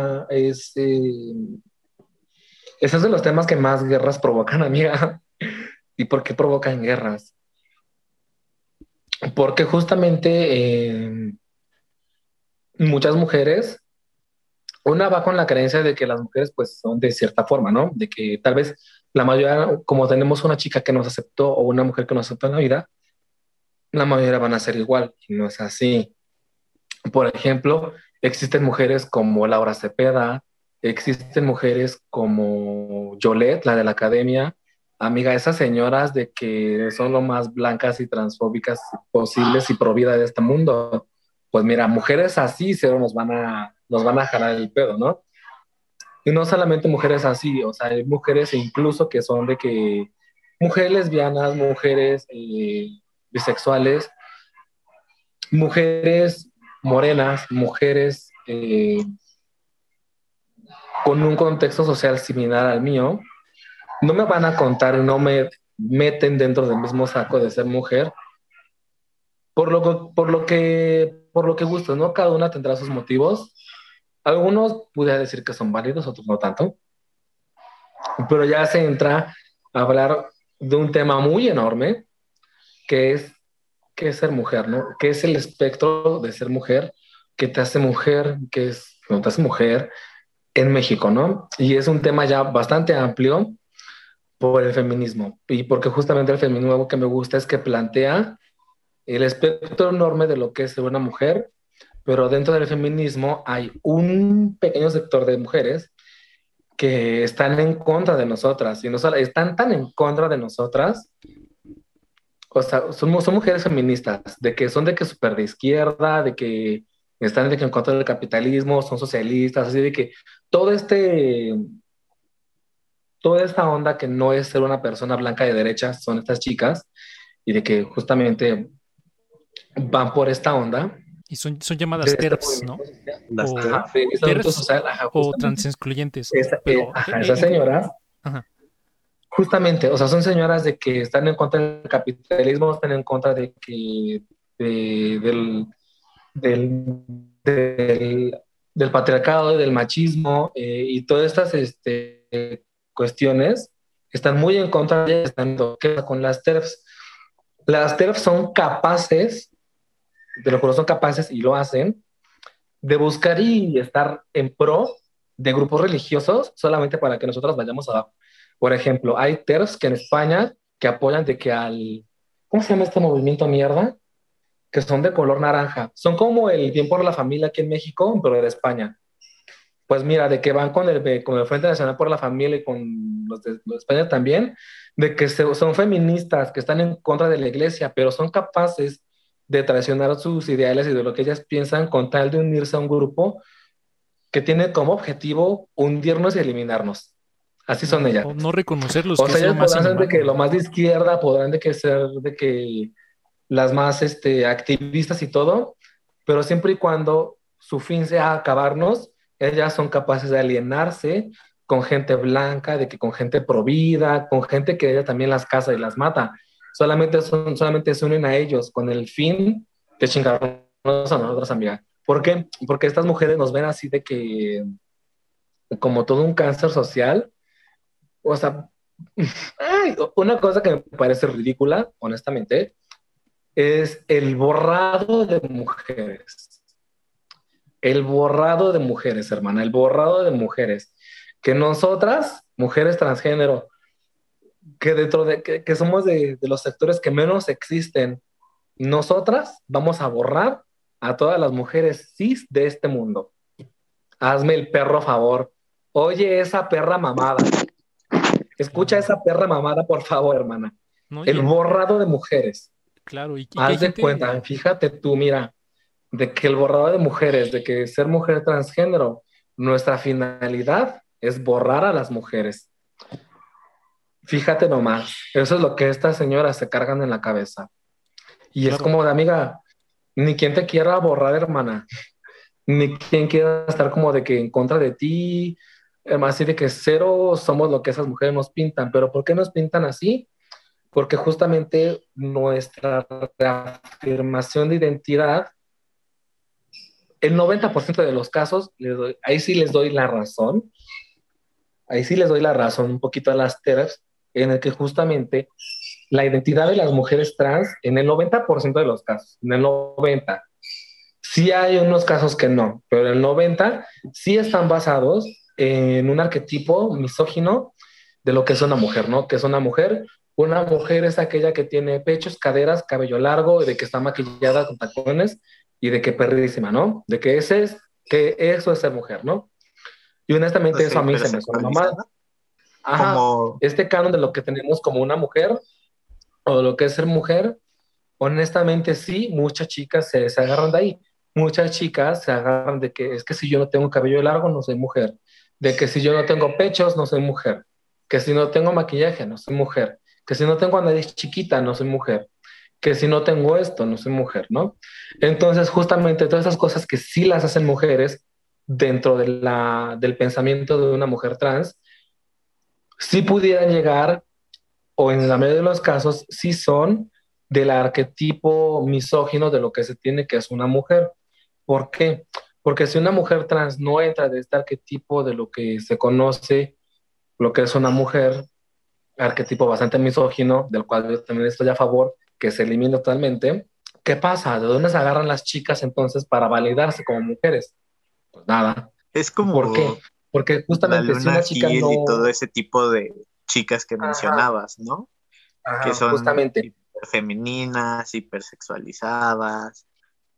de los temas que más guerras provocan, amiga. ¿Y por qué provocan guerras? Porque justamente muchas mujeres, una va con la creencia de que las mujeres pues son de cierta forma, ¿no? De que tal vez la mayoría, como tenemos una chica que nos aceptó o una mujer que nos aceptó en la vida, la mayoría van a ser igual y no es así. Por ejemplo, existen mujeres como Laura Cepeda, existen mujeres como Yolette, la de la academia. Amiga, esas señoras de que son lo más blancas y transfóbicas posibles y pro vida de este mundo. Pues mira, mujeres así cero nos van a jalar el pedo, ¿no? Y no solamente mujeres así, o sea, hay mujeres incluso que son de que mujeres lesbianas, mujeres bisexuales, mujeres morenas, mujeres con un contexto social similar al mío, no me van a contar, no me meten dentro del mismo saco de ser mujer, por lo que gusto, ¿no? Cada una tendrá sus motivos. Algunos pude decir que son válidos, otros no tanto, pero ya se entra a hablar de un tema muy enorme, que es qué es ser mujer, ¿no? ¿Qué es el espectro de ser mujer? ¿Qué te hace mujer? ¿Qué es, no te hace mujer en México, ¿no? Y es un tema ya bastante amplio por el feminismo y porque justamente el feminismo algo que me gusta es que plantea el espectro enorme de lo que es ser una mujer, pero dentro del feminismo hay un pequeño sector de mujeres que están en contra de nosotras y no solo están tan en contra de nosotras. O sea, son mujeres feministas, de que son de que súper de izquierda, de que están de que en contra del capitalismo, son socialistas, así de que todo toda esta onda que no es ser una persona blanca de derecha son estas chicas y de que justamente van por esta onda. Y son llamadas TERFs, ¿no? O transexcluyentes. Esas señoras, justamente, o sea, son señoras de que están en contra del capitalismo, están en contra de que del patriarcado, del machismo y todas estas cuestiones están muy en contra de ellas, están con las TERFs. Las TERFs son capaces, de lo que son capaces y lo hacen, de buscar y estar en pro de grupos religiosos solamente para que nosotros vayamos abajo. Por ejemplo, hay TERFs que en España que apoyan de que ¿cómo se llama este movimiento mierda? Que son de color naranja. Son como el Bien por la Familia aquí en México, pero de España. Pues mira, de que van con el Frente Nacional por la Familia y con los de España también, de que son feministas, que están en contra de la iglesia, pero son capaces de traicionar sus ideales y de lo que ellas piensan con tal de unirse a un grupo que tiene como objetivo hundirnos y eliminarnos. Así son ellas. O no reconocerlos, O que sea, es lo ellas más podrán ser de inhumano. que lo más de izquierda, podrán de que ser de que las más activistas y todo, pero siempre y cuando su fin sea acabarnos, ellas son capaces de alienarse con gente blanca, de que con gente provida, con gente que ella también las caza y las mata. Solamente se unen a ellos con el fin de chingarnos a nosotros, amiga. ¿Por qué? Porque estas mujeres nos ven así de que como todo un cáncer social. O sea, ay, una cosa que me parece ridícula, honestamente, es el borrado de mujeres. El borrado de mujeres, hermana, el borrado de mujeres. Que nosotras, mujeres transgénero, que dentro de que somos de los sectores que menos existen, nosotras vamos a borrar a todas las mujeres cis de este mundo. Hazme el perro favor. Oye, esa perra mamada. Escucha esa perra mamada, por favor, hermana. ¿No? El borrado de mujeres. Claro, y que hay Haz de gente... cuenta, fíjate tú, mira, de que el borrado de mujeres, de que ser mujer transgénero, nuestra finalidad es borrar a las mujeres. Fíjate nomás, eso es lo que estas señoras se cargan en la cabeza. Y es Claro, como de amiga, ni quien te quiera borrar, hermana, ni quien quiera estar como de que en contra de ti, así de que cero somos lo que esas mujeres nos pintan. Pero ¿por qué nos pintan así? Porque justamente nuestra reafirmación de identidad, el 90% de los casos, ahí sí les doy la razón, ahí sí les doy la razón un poquito a las TERFs, en el que justamente la identidad de las mujeres trans, en el 90% de los casos, en el 90%, sí hay unos casos que no, pero el 90% sí están basados en un arquetipo misógino de lo que es una mujer, ¿no? Que es una mujer es aquella que tiene pechos, caderas, cabello largo, de que está maquillada con tacones y de que perrísima, ¿no? De que que eso es ser mujer, ¿no? Y honestamente Pues eso a mí se me suena mal. hipersexualizada, Ajá, como este canon de lo que tenemos como una mujer o de lo que es ser mujer, honestamente sí, muchas chicas se agarran de ahí. Muchas chicas se agarran de que es que si yo no tengo cabello largo no soy mujer, de que si yo no tengo pechos no soy mujer, que si no tengo maquillaje no soy mujer, que si no tengo nariz chiquita no soy mujer, que si no tengo esto no soy mujer, ¿no? Entonces justamente todas esas cosas que sí las hacen mujeres dentro del pensamiento de una mujer trans, sí pudieran llegar, o en la mayoría de los casos, sí son del arquetipo misógino de lo que se tiene que es una mujer. ¿Por qué? Porque si una mujer trans no entra de este arquetipo de lo que se conoce, lo que es una mujer, arquetipo bastante misógino, del cual yo también estoy a favor, que se elimine totalmente, ¿qué pasa? ¿De dónde se agarran las chicas entonces para validarse como mujeres? Pues nada. es ¿Por qué? como Porque la justamente si Luna una chica Gil y todo no... ese tipo de chicas que Ajá, mencionabas, ¿no? Que ajá, son justamente. hiperfemeninas, hipersexualizadas.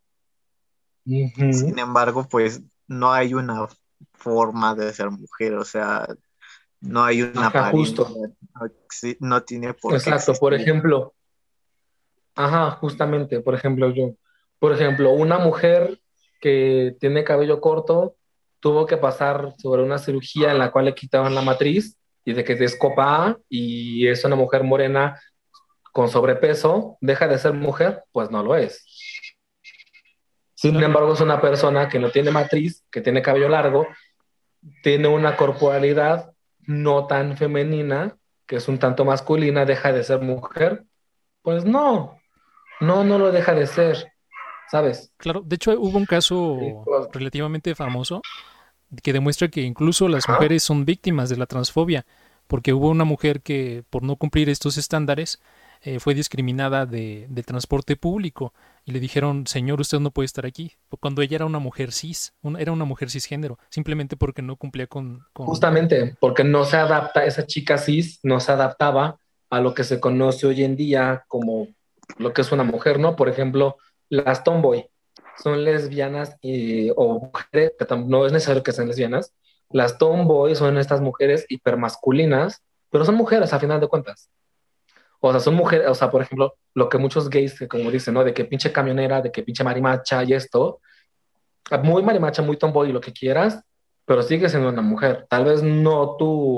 Ujú. Sin embargo, pues no hay una forma de ser mujer, o sea, no hay una Ajá, apariencia, justo. no tiene por qué Exacto. Por existir. ejemplo, ajá, justamente, por ejemplo, una mujer que tiene cabello corto tuvo que pasar sobre una cirugía en la cual le quitaban la matriz y de que es copa A y es una mujer morena con sobrepeso, ¿deja de ser mujer? Pues no lo es. Sin claro. embargo, es una persona que no tiene matriz, que tiene cabello largo, tiene una corporalidad no tan femenina, que es un tanto masculina, ¿deja de ser mujer? Pues no, no lo deja de ser, ¿sabes? Claro, de hecho hubo un Sí, caso pues, relativamente famoso que demuestra que incluso las ajá. mujeres son víctimas de la transfobia, porque hubo una mujer que por no cumplir estos estándares fue discriminada de transporte público y le dijeron, señor, usted no puede estar aquí, cuando ella era una mujer cis, era una mujer cisgénero, simplemente porque no cumplía con... Justamente porque no se adapta, esa chica cis no se adaptaba a lo que se conoce hoy en día como lo que es una mujer, ¿no? Por ejemplo, las tomboy. son lesbianas o mujeres, que no es necesario que sean lesbianas. Las tomboy son estas mujeres hipermasculinas, pero son mujeres a final de cuentas. O sea, son mujeres, o sea, por ejemplo, lo que muchos gays, como dicen, ¿no? De que pinche camionera, de que pinche marimacha y esto, muy marimacha, muy tomboy, lo que quieras, pero sigue siendo una mujer. Tal vez no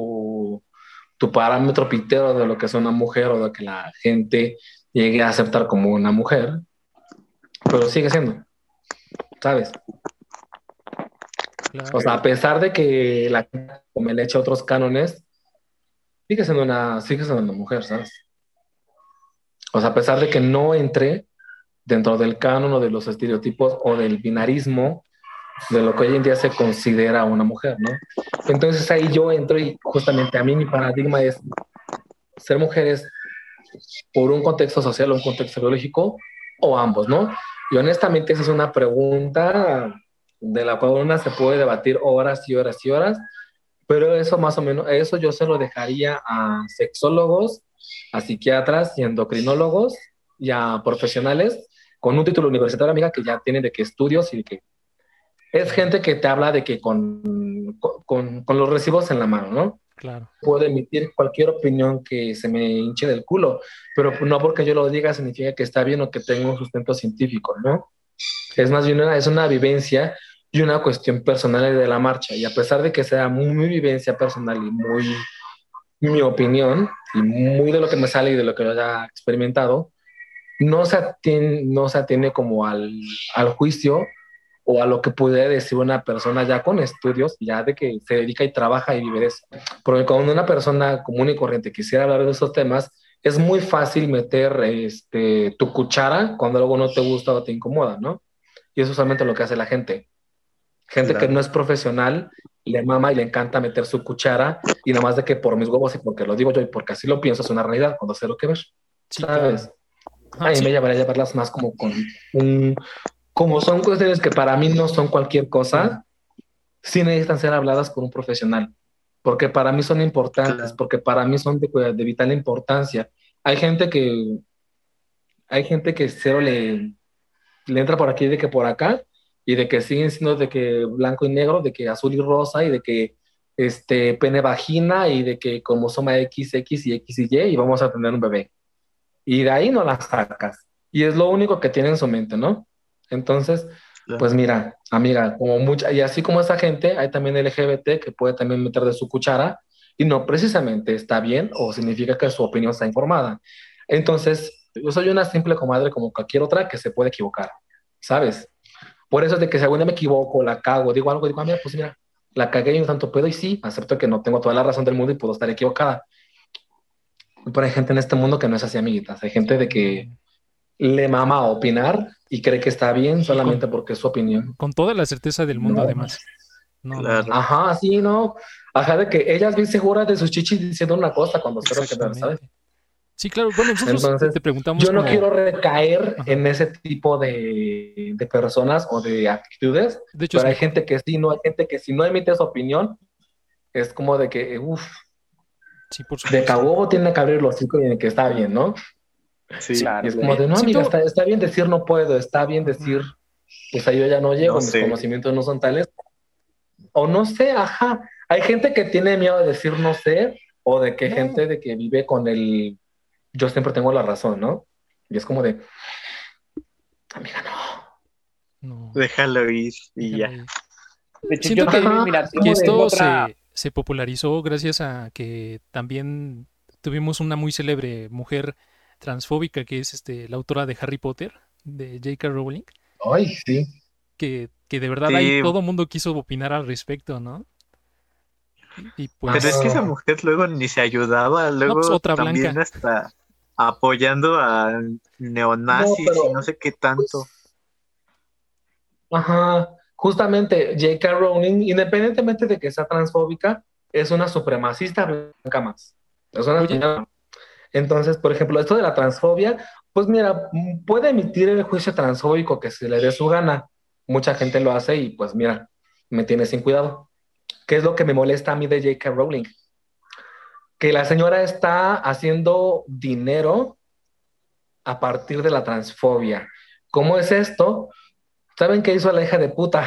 tu parámetro pitero de lo que es una mujer o de que la gente llegue a aceptar como una mujer, pero sigue siendo, ¿sabes? Claro. O sea, a pesar de que la me le echa otros cánones, sigue siendo una mujer, ¿sabes? O sea, a pesar de que no entre dentro del canon o de los estereotipos o del binarismo de lo que hoy en día se considera una mujer, ¿no? Entonces ahí yo entro y justamente a mí mi paradigma es ser mujeres por un contexto social o un contexto biológico o ambos, ¿no? Y honestamente esa es una pregunta de la cual una se puede debatir horas y horas y horas, pero eso más o menos, eso yo se lo dejaría a sexólogos, a psiquiatras y endocrinólogos y a profesionales con un título universitario, amiga, que ya tienen de qué estudios y de que es gente que te habla de que con los recibos en la mano, ¿no? Claro. Puedo emitir cualquier opinión que se me hinche del culo, pero no porque yo lo diga significa que está bien o que tenga un sustento científico, ¿no? Es más bien es una vivencia y una cuestión personal de la marcha. Y a pesar de que sea muy vivencia personal y muy mi opinión y muy de lo que me sale y de lo que yo haya experimentado, no se atiene como al juicio o a lo que pudiera decir una persona ya con estudios, ya de que se dedica y trabaja y vive de eso. Porque cuando una persona común y corriente quisiera hablar de esos temas, es muy fácil meter tu cuchara cuando algo no te gusta o te incomoda, ¿no? Y eso es usualmente lo que hace la gente. Gente Claro. que no es profesional, le mama y le encanta meter su cuchara y nada más de que por mis huevos y porque lo digo yo y porque así lo pienso es una realidad cuando sé lo que ver, Sí, ¿sabes? claro. A mí Sí. me llamaría llevarlas más como con como son cuestiones que para mí no son cualquier cosa, sí necesitan ser habladas por un profesional, porque para mí son importantes, Claro. porque para mí son de vital importancia. Hay gente que, hay gente que cero le entra por aquí de que por acá, y de que siguen siendo de que blanco y negro, de que azul y rosa, y de que pene vagina, y de que cromosoma X, X y X y Y, y vamos a tener un bebé. Y de ahí no la sacas. Y es lo único que tiene en su mente, ¿no? Entonces, Claro. pues mira, amiga, como mucha, y así como esa gente, hay también LGBT que puede también meter de su cuchara y no precisamente está bien o significa que su opinión está informada. Entonces, yo soy una simple comadre como cualquier otra que se puede equivocar, ¿sabes? Por eso es de que si algún día me equivoco, la cago, digo algo, digo, mira, pues mira, la cagué y un tanto pedo y sí, acepto que no tengo toda la razón del mundo y puedo estar equivocada. Pero hay gente en este mundo que no es así, amiguitas. Hay gente de que le mama a opinar y cree que está bien Y solamente porque es su opinión. con toda la certeza del mundo, No. además. No, no, no. Claro. Ajá, sí, no. Ajá, de que ellas bien seguras de sus chichis diciendo una cosa cuando cero que ver, ¿sabes? Exactamente. Sí, claro. Bueno, nosotros Entonces, te preguntamos yo no como... quiero recaer Ajá. en ese tipo de personas o de actitudes, De hecho, es pero hay mejor. gente que sí, no, hay gente que si no emite su opinión, es como de que, uff, Sí, por de supuesto. cagó tiene que abrir los hocico y de que está bien, ¿no? Sí, Claro, Y es como de, no, amiga, Siento... está bien decir no puedo, está bien decir, pues ahí yo ya no llego, no mis sé. conocimientos no son tales. O no sé, ajá. Hay gente que tiene miedo de decir no sé, o de que No, gente de que vive con el yo siempre tengo la razón, ¿no? Y es como de, amiga, no. no. Déjalo ir y Déjalo ya. ahí. de hecho, Siento yo que, también, mira, Es que como de, tengo esto otra. se popularizó gracias a que también tuvimos una muy célebre mujer transfóbica que es la autora de Harry Potter, de J.K. Rowling, ay, sí. que de verdad ahí Sí, todo mundo quiso opinar al respecto, ¿no? Y pero es que esa Ajá. mujer luego ni se ayudaba, no, pues luego otra también blanca. hasta apoyando a No, neonazis y pero, no sé qué tanto. pues, ajá, justamente J.K. Rowling, independientemente de que sea transfóbica, es una supremacista blanca más. Es una Oye, señora. Entonces, por ejemplo, esto de la transfobia, pues mira, puede emitir el juicio transfóbico que se le dé su gana. Mucha gente lo hace y pues mira, me tiene sin cuidado. ¿Qué es lo que me molesta a mí de J.K. Rowling? Que la señora está haciendo dinero a partir de la transfobia. ¿Cómo es esto? ¿Saben qué hizo la hija de puta?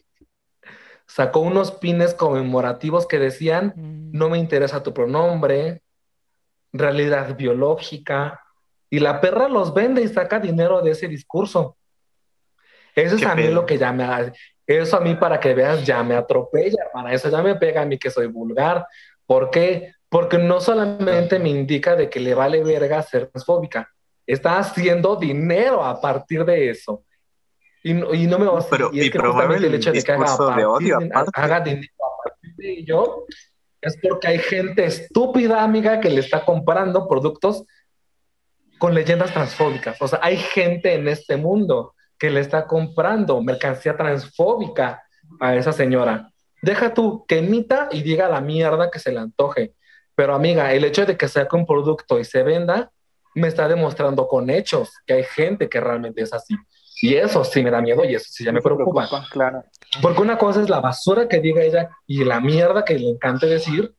Sacó unos pines conmemorativos que decían, no me interesa tu pronombre, realidad biológica, y la perra los vende y saca dinero de ese discurso. Eso es ¿Qué a mí lo pedo? que ya me... Eso a mí, para que veas, ya me atropella, hermana. Eso ya me pega a mí que soy vulgar. ¿Por qué? Porque no solamente me indica de que le vale verga ser transfóbica, está haciendo dinero a partir de eso. Y no me va a Pero, y es y que promueve justamente el el hecho de que haga, discurso de odio aparte. haga dinero a partir de ello es porque hay gente estúpida, amiga, que le está comprando productos con leyendas transfóbicas. O sea, hay gente en este mundo que le está comprando mercancía transfóbica a esa señora. Deja tú que emita y diga la mierda que se le antoje. Pero amiga, el hecho de que saque un producto y se venda, me está demostrando con hechos que hay gente que realmente es así. Y eso sí me da miedo y eso sí ya No me se preocupa. preocupa, claro. Porque una cosa es la basura que diga ella y la mierda que le encante decir,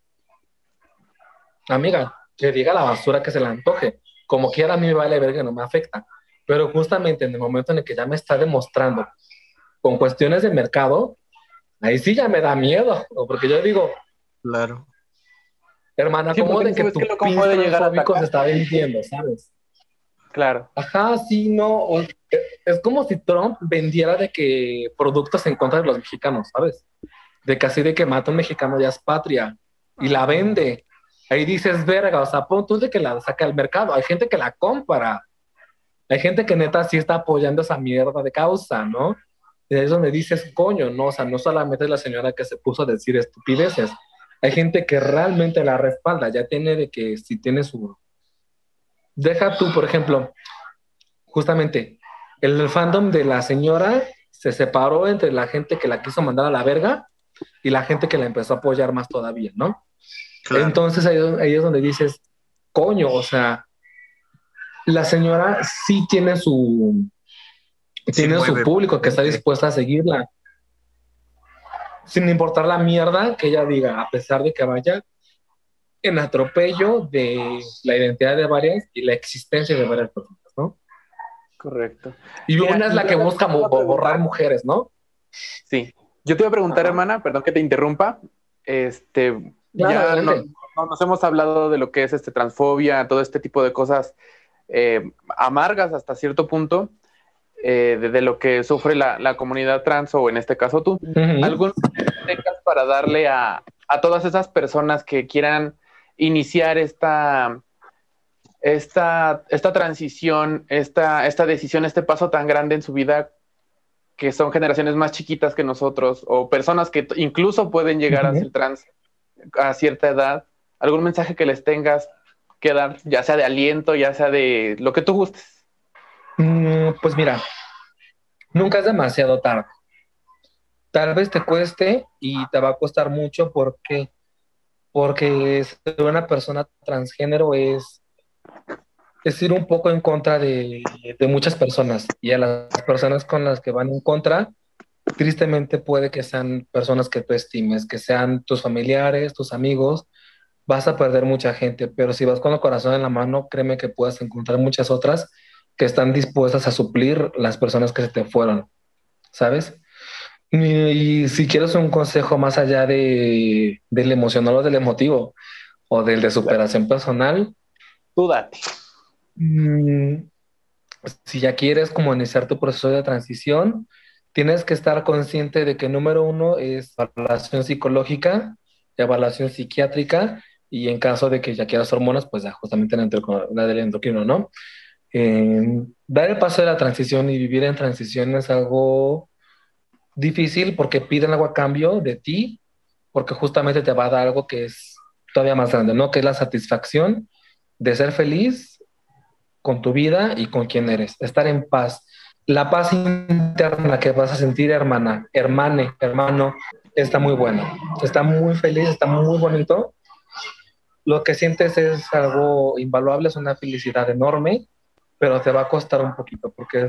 amiga, que diga la basura que se le antoje. Como quiera, a mí me vale ver que no me afecta. Pero justamente en el momento en el que ya me está demostrando con cuestiones de mercado, ahí sí ya me da miedo. Porque yo digo, Claro. hermana, Sí, ¿cómo porque de no que sabes tu cómo pin puede llegar a transfóbico se atacar. está vendiendo, ¿sabes? Claro. Ajá, sí, no. Es como si Trump vendiera de que productos en contra de los mexicanos, ¿sabes? De que así de que mata a un mexicano ya es patria y la vende. Ahí dices, verga, o sea, pon tú de que la saca al mercado. Hay gente que la compra. Hay gente que neta sí está apoyando esa mierda de causa, ¿no? Y ahí es donde dices, coño, no, o sea, no solamente es la señora que se puso a decir estupideces. Hay gente que realmente la respalda, ya tiene de que si tiene su... Deja tú, por ejemplo, justamente, el fandom de la señora se separó entre la gente que la quiso mandar a la verga y la gente que la empezó a apoyar más todavía, ¿no? Claro. Entonces ahí es donde dices, coño, o sea, la señora sí Sí tiene su mueve público que está gente. dispuesta a seguirla, sin importar la mierda que ella diga, a pesar de que vaya en atropello de la identidad de varias y la existencia de varias personas, ¿no? Correcto. Y Mira, una es y la que busca te iba a borrar preguntar, mujeres, ¿no? sí, yo te iba a preguntar, Ajá. hermana, perdón que te interrumpa, Claro, ya adelante. nos hemos hablado de lo que es transfobia, todo este tipo de cosas amargas hasta cierto punto, de lo que sufre la comunidad trans, o en este caso tú. Uh-huh. ¿Algún tengas para darle a todas esas personas que quieran iniciar esta transición, esta decisión, este paso tan grande en su vida, que son generaciones más chiquitas que nosotros, o personas que incluso pueden llegar a Uh-huh. ser trans a cierta edad? ¿Algún mensaje que les tengas que dar, ya sea de aliento, ya sea de lo que tú gustes? Pues mira, nunca es demasiado tarde. Tal vez te cueste y te va a costar mucho porque ser una persona transgénero es ir un poco en contra de muchas personas y a las personas con las que van en contra, tristemente puede que sean personas que tú estimes, que sean tus familiares, tus amigos, vas a perder mucha gente, pero si vas con el corazón en la mano, créeme que puedes encontrar muchas otras que están dispuestas a suplir las personas que se te fueron, ¿sabes? Y si quieres un consejo más allá del emocional o del emotivo o del de superación personal, Tú date. mm, si ya quieres como iniciar tu proceso de transición, tienes que estar consciente de que número uno es evaluación psicológica, evaluación psiquiátrica y en caso de que ya quieras hormonas, pues ya justamente la del endocrino, ¿no? Dar el paso de la transición y vivir en transición es algo difícil porque piden algo a cambio de ti, porque justamente te va a dar algo que es todavía más grande, ¿no? Que es la satisfacción de ser feliz con tu vida y con quien eres, estar en paz. La paz interna que vas a sentir, hermana, hermane, hermano, está muy buena. Está muy feliz, está muy bonito. Lo que sientes es algo invaluable, es una felicidad enorme, pero te va a costar un poquito porque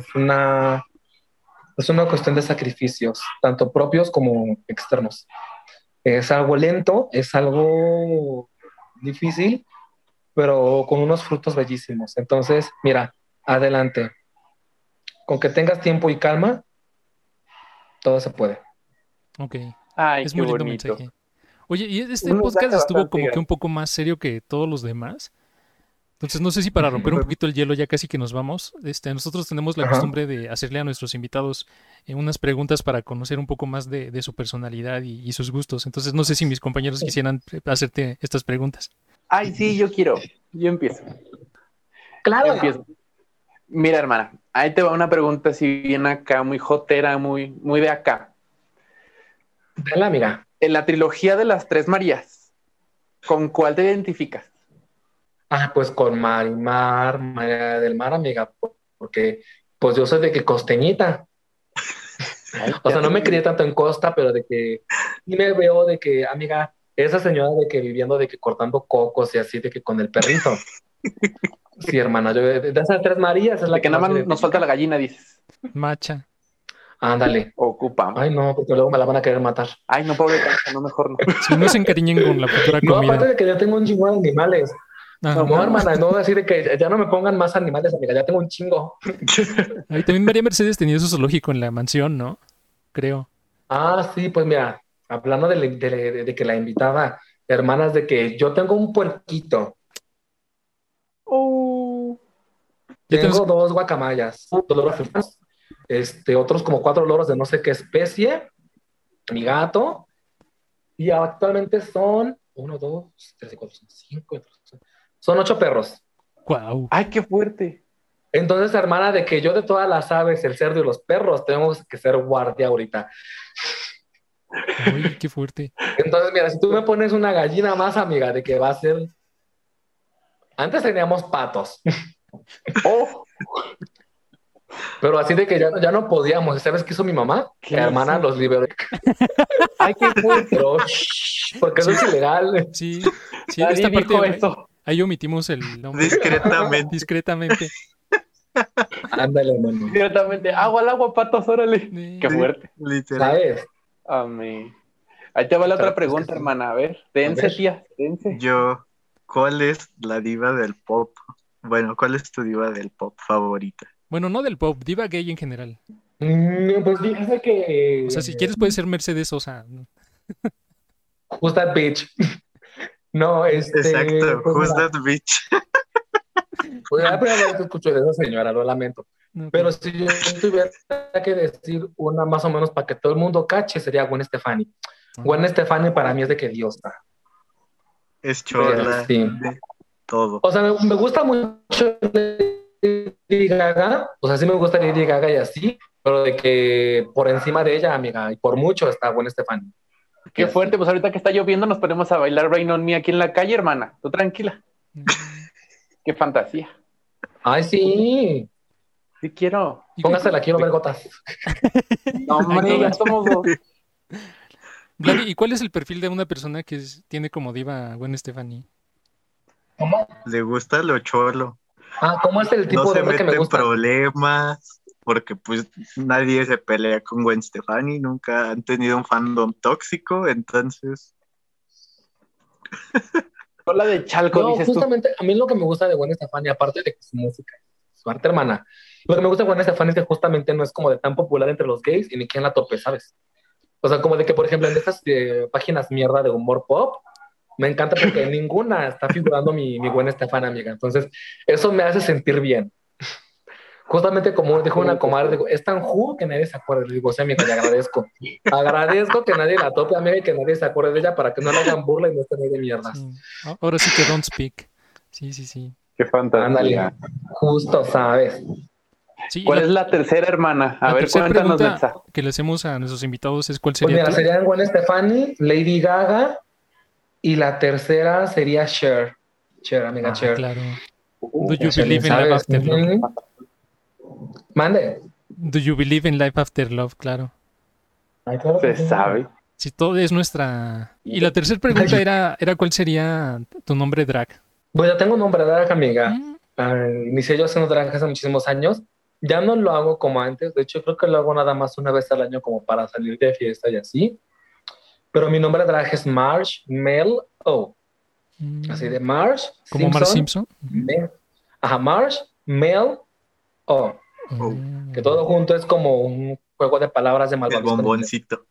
es una cuestión de sacrificios, tanto propios como externos. Es algo lento, es algo difícil, pero con unos frutos bellísimos. Entonces, mira, adelante. Con que tengas tiempo y calma, Todo se puede. Ok. Ay, Es qué muy lindo bonito. mensaje. Oye, y este Un podcast mensaje estuvo bastante como que grande. un poco más serio que todos los demás. Entonces, no sé si para romper un poquito el hielo, ya casi que nos vamos, nosotros tenemos la Ajá. costumbre de hacerle a nuestros invitados unas preguntas para conocer un poco más de su personalidad y sus gustos. Entonces, no sé si mis compañeros quisieran hacerte estas preguntas. Ay, sí, yo quiero. Yo empiezo. Claro. Yo empiezo. Mira, hermana, ahí te va una pregunta así bien acá, muy jotera, muy de acá. Dale, amiga. En la trilogía de las Tres Marías, ¿con cuál te identificas? Pues con Marimar, María del Mar, amiga, porque pues yo soy de que costeñita. Ay, O ya sea, no me sé. crié tanto en costa, pero de que sí me veo de que, amiga, esa señora de que viviendo de que cortando cocos y así, de que con el perrito. Sí, hermana, yo de esas Tres Marías es la De que que nada más más me nos falta la identifica. gallina, dices. Macha. Ándale. Ocupamos. Ay, no, porque luego me la van a querer matar. Ay, no, pobre panza, no, mejor no. Si no se encariñen con la futura No, aparte comida. de que ya tengo un chingo de animales. Ajá. No, hermana, no decir de que ya no me pongan más animales, amiga, ya tengo un chingo. Ahí también María Mercedes tenía su zoológico en la mansión, ¿no? Creo. Sí, pues mira, hablando de que la invitada, hermanas, de que yo tengo un puerquito, Oh, Ya tienes... tengo 2 guacamayas, 2 loros fritos, otros como 4 loros de no sé qué especie, mi gato, y actualmente son 1, 2, 3, 4, 5, son 8 perros. Wow. ay, qué fuerte. Entonces, hermana, de que yo de todas las aves, el cerdo y los perros, tenemos que ser guardia ahorita. Uy, qué fuerte. Entonces, mira, si tú me pones una gallina más, amiga, de que va a ser... Antes teníamos patos, Oh, pero así de que ya no podíamos. ¿Sabes qué hizo mi mamá? ¿qué La hermana hizo? los liberó. Ay, qué fuerte. Pero, porque eso Sí. es ilegal. Sí, sí, Nadie esta parte dijo eso. ahí omitimos el nombre. Discretamente. Discretamente. Ándale, hermano. Directamente, agua al agua, patos, órale. Qué Sí, fuerte. literal. ¿Sabes? Amén. Ahí te va la Pero, otra pues, pregunta, que sí. hermana. A ver, dense, ver. tía, dense. ¿Cuál es la diva del pop? Bueno, ¿cuál es tu diva del pop favorita? Bueno, no del pop, diva gay en general. Pues fíjese que... O sea, si quieres puede ser Mercedes Sosa. Who's that bitch? No, Exacto, pues Who's mira, That Bitch? pues la primera vez que escucho de esa señora, lo lamento. Ok. Pero si yo tuviera que decir una más o menos para que todo el mundo cache, sería Gwen Stefani. Gwen Stefani para mí es de que diosa. Es chola Sí. de todo. O sea, me gusta mucho Lady Gaga, o sea, sí me gusta Lady Gaga y así, pero de que por encima de ella, amiga, y por mucho está Gwen Stefani. Qué fuerte, pues ahorita que está lloviendo nos ponemos a bailar Rain on Me aquí en la calle, hermana. Tú tranquila. Qué fantasía. Ay, sí. Sí quiero. Póngasela, quiero ver gotas. No, hombre, ya somos dos. Gladys, ¿y cuál es el perfil de una persona que tiene como diva a Gwen Stefani? ¿Cómo? Le gusta lo cholo. ¿Cómo es el tipo No de se hombre que me mete en gusta? problemas, porque pues nadie se pelea con Gwen Stefani, nunca han tenido un fandom tóxico, entonces Hola de Chalco, No, dices tú. justamente a mí lo que me gusta de Gwen Stefani, aparte de que su música, su arte, hermana, lo que me gusta de Gwen Stefani es que justamente no es como de tan popular entre los gays y ni quien la tope, ¿sabes? O sea, como de que, por ejemplo, en estas páginas mierda de humor pop, me encanta porque en ninguna está figurando mi Gwen Stefani, amiga. Entonces, eso me hace sentir bien. Justamente como dijo una comadre, digo, es tan who que nadie se acuerde. Le digo, sí, amiga, le agradezco. Agradezco que nadie la tope, amiga, y que nadie se acuerde de ella para que no le hagan burla y no estén ahí de mierda. Sí. Ahora sí que don't speak. Sí, sí, sí. Qué fantasía. Ándale, justo, ¿sabes? Sí, ¿Cuál es la tercera, hermana? A la ver, tercera cuéntanos, pregunta Netza. que le hacemos a nuestros invitados es ¿cuál Pues sería mira, tu? serían Gwen Stefani, Lady Gaga, y la tercera sería Cher. Cher, amiga, Cher. Claro. Do you Cher, believe in life ¿sabes? after love? Mande. Do you believe in life after love? Claro. Ay, claro que Se sí. sabe. Si todo es nuestra... Y la tercera pregunta era ¿cuál sería tu nombre drag? Pues yo tengo un nombre de drag, amiga. Mm, Inicié yo haciendo drag hace muchísimos años. Ya no lo hago como antes. De hecho, creo que lo hago nada más una vez al año como para salir de fiesta y así. Pero mi nombre de drag es Marge Mel O. Así de Marge ¿Como Marge Simpson? Marge Mel O. Oh. Que todo junto es como un juego de palabras de El malvavisco. bomboncito.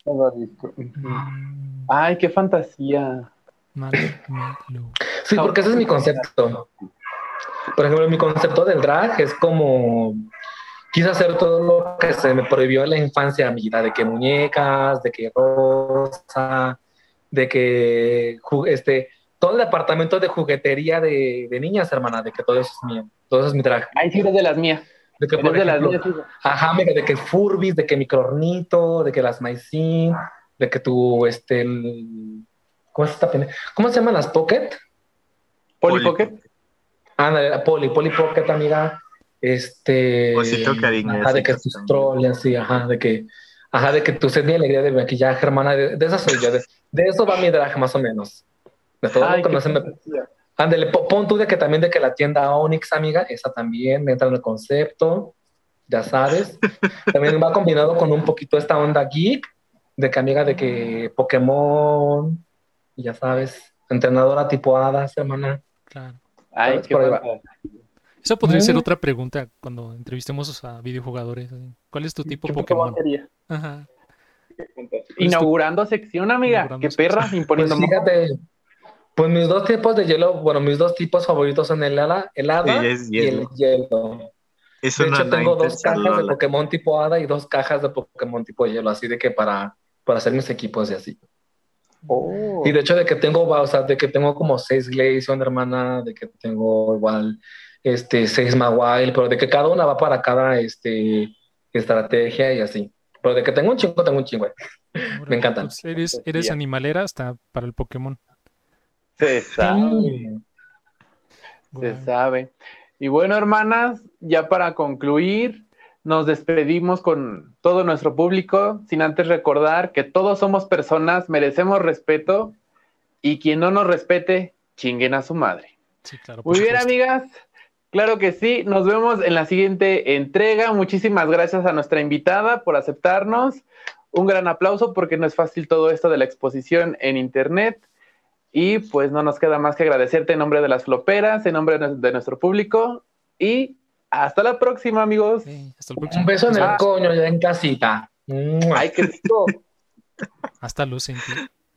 Ay, qué fantasía. Marshmallow. Sí, porque ese es mi concepto. Por ejemplo, mi concepto del drag es como quise hacer todo lo que se me prohibió en la infancia, amiguita, de que muñecas, de que rosa, de que todo el departamento de juguetería de niñas, hermana, de que todo eso es mío, todo eso es mi drag. Ay, sí, eres de las mías. De que, Eres por de las ejemplo, mías. ajá, mira, de que Furbis, de que microornito, de que las Maicín, de que tu, ¿cómo se está pendiente? ¿Cómo se llaman las Pocket? Polly Pocket. Ándale, la Polly Pocket, amiga. Osito cariño. Ajá, de que tus trolls, así, de que tu sed y alegría de maquillaje, hermana, de esa soy yo, de eso va mi drag, más o menos. De todo Ay, lo que no se me... Ándale, pon tú de que también de que la tienda Onyx, amiga, esa también me entra en el concepto, ya sabes. También va combinado con un poquito esta onda geek, de que amiga, de que Pokémon, ya sabes, entrenadora tipo hadas, hermana. Claro. Ay, ¿Sabes? qué Por ahí va. fantasía. Esa podría ser otra pregunta cuando entrevistemos a videojugadores. ¿Cuál es tu tipo ¿Qué Pokémon? sería? Ajá. Inaugurando sección, amiga. Inaugurando Qué perra, Pues imponiendo moda. fíjate, pues mis dos tipos de hielo, bueno, mis dos tipos favoritos son el hada Sí, es y el hielo. Es De una hecho, tengo Ninetale dos cajas de Lola. Pokémon tipo hada y dos cajas de Pokémon tipo hielo, así de que para hacer mis equipos y así. Oh. Y de hecho de que tengo, o sea, de que tengo como 6 Glaceon, hermana, de que tengo igual 6 Mawile, pero de que cada una va para cada estrategia y así. Pero de que tengo un chingo, Me encantan. Pues eres animalera hasta para el Pokémon. Se sabe. Sí. Se sabe. Y bueno, hermanas, ya para concluir, nos despedimos con todo nuestro público, sin antes recordar que todos somos personas, merecemos respeto, y quien no nos respete, chinguen a su madre. Sí, claro. por Muy bien, supuesto. amigas. Claro que sí. Nos vemos en la siguiente entrega. Muchísimas gracias a nuestra invitada por aceptarnos. Un gran aplauso porque no es fácil todo esto de la exposición en internet. Y pues no nos queda más que agradecerte en nombre de las floperas, en nombre de nuestro público. Y hasta la próxima, amigos. Hasta el próximo. Un beso en el Ah. coño ya en casita. Ay, qué rico. Hasta los sentí.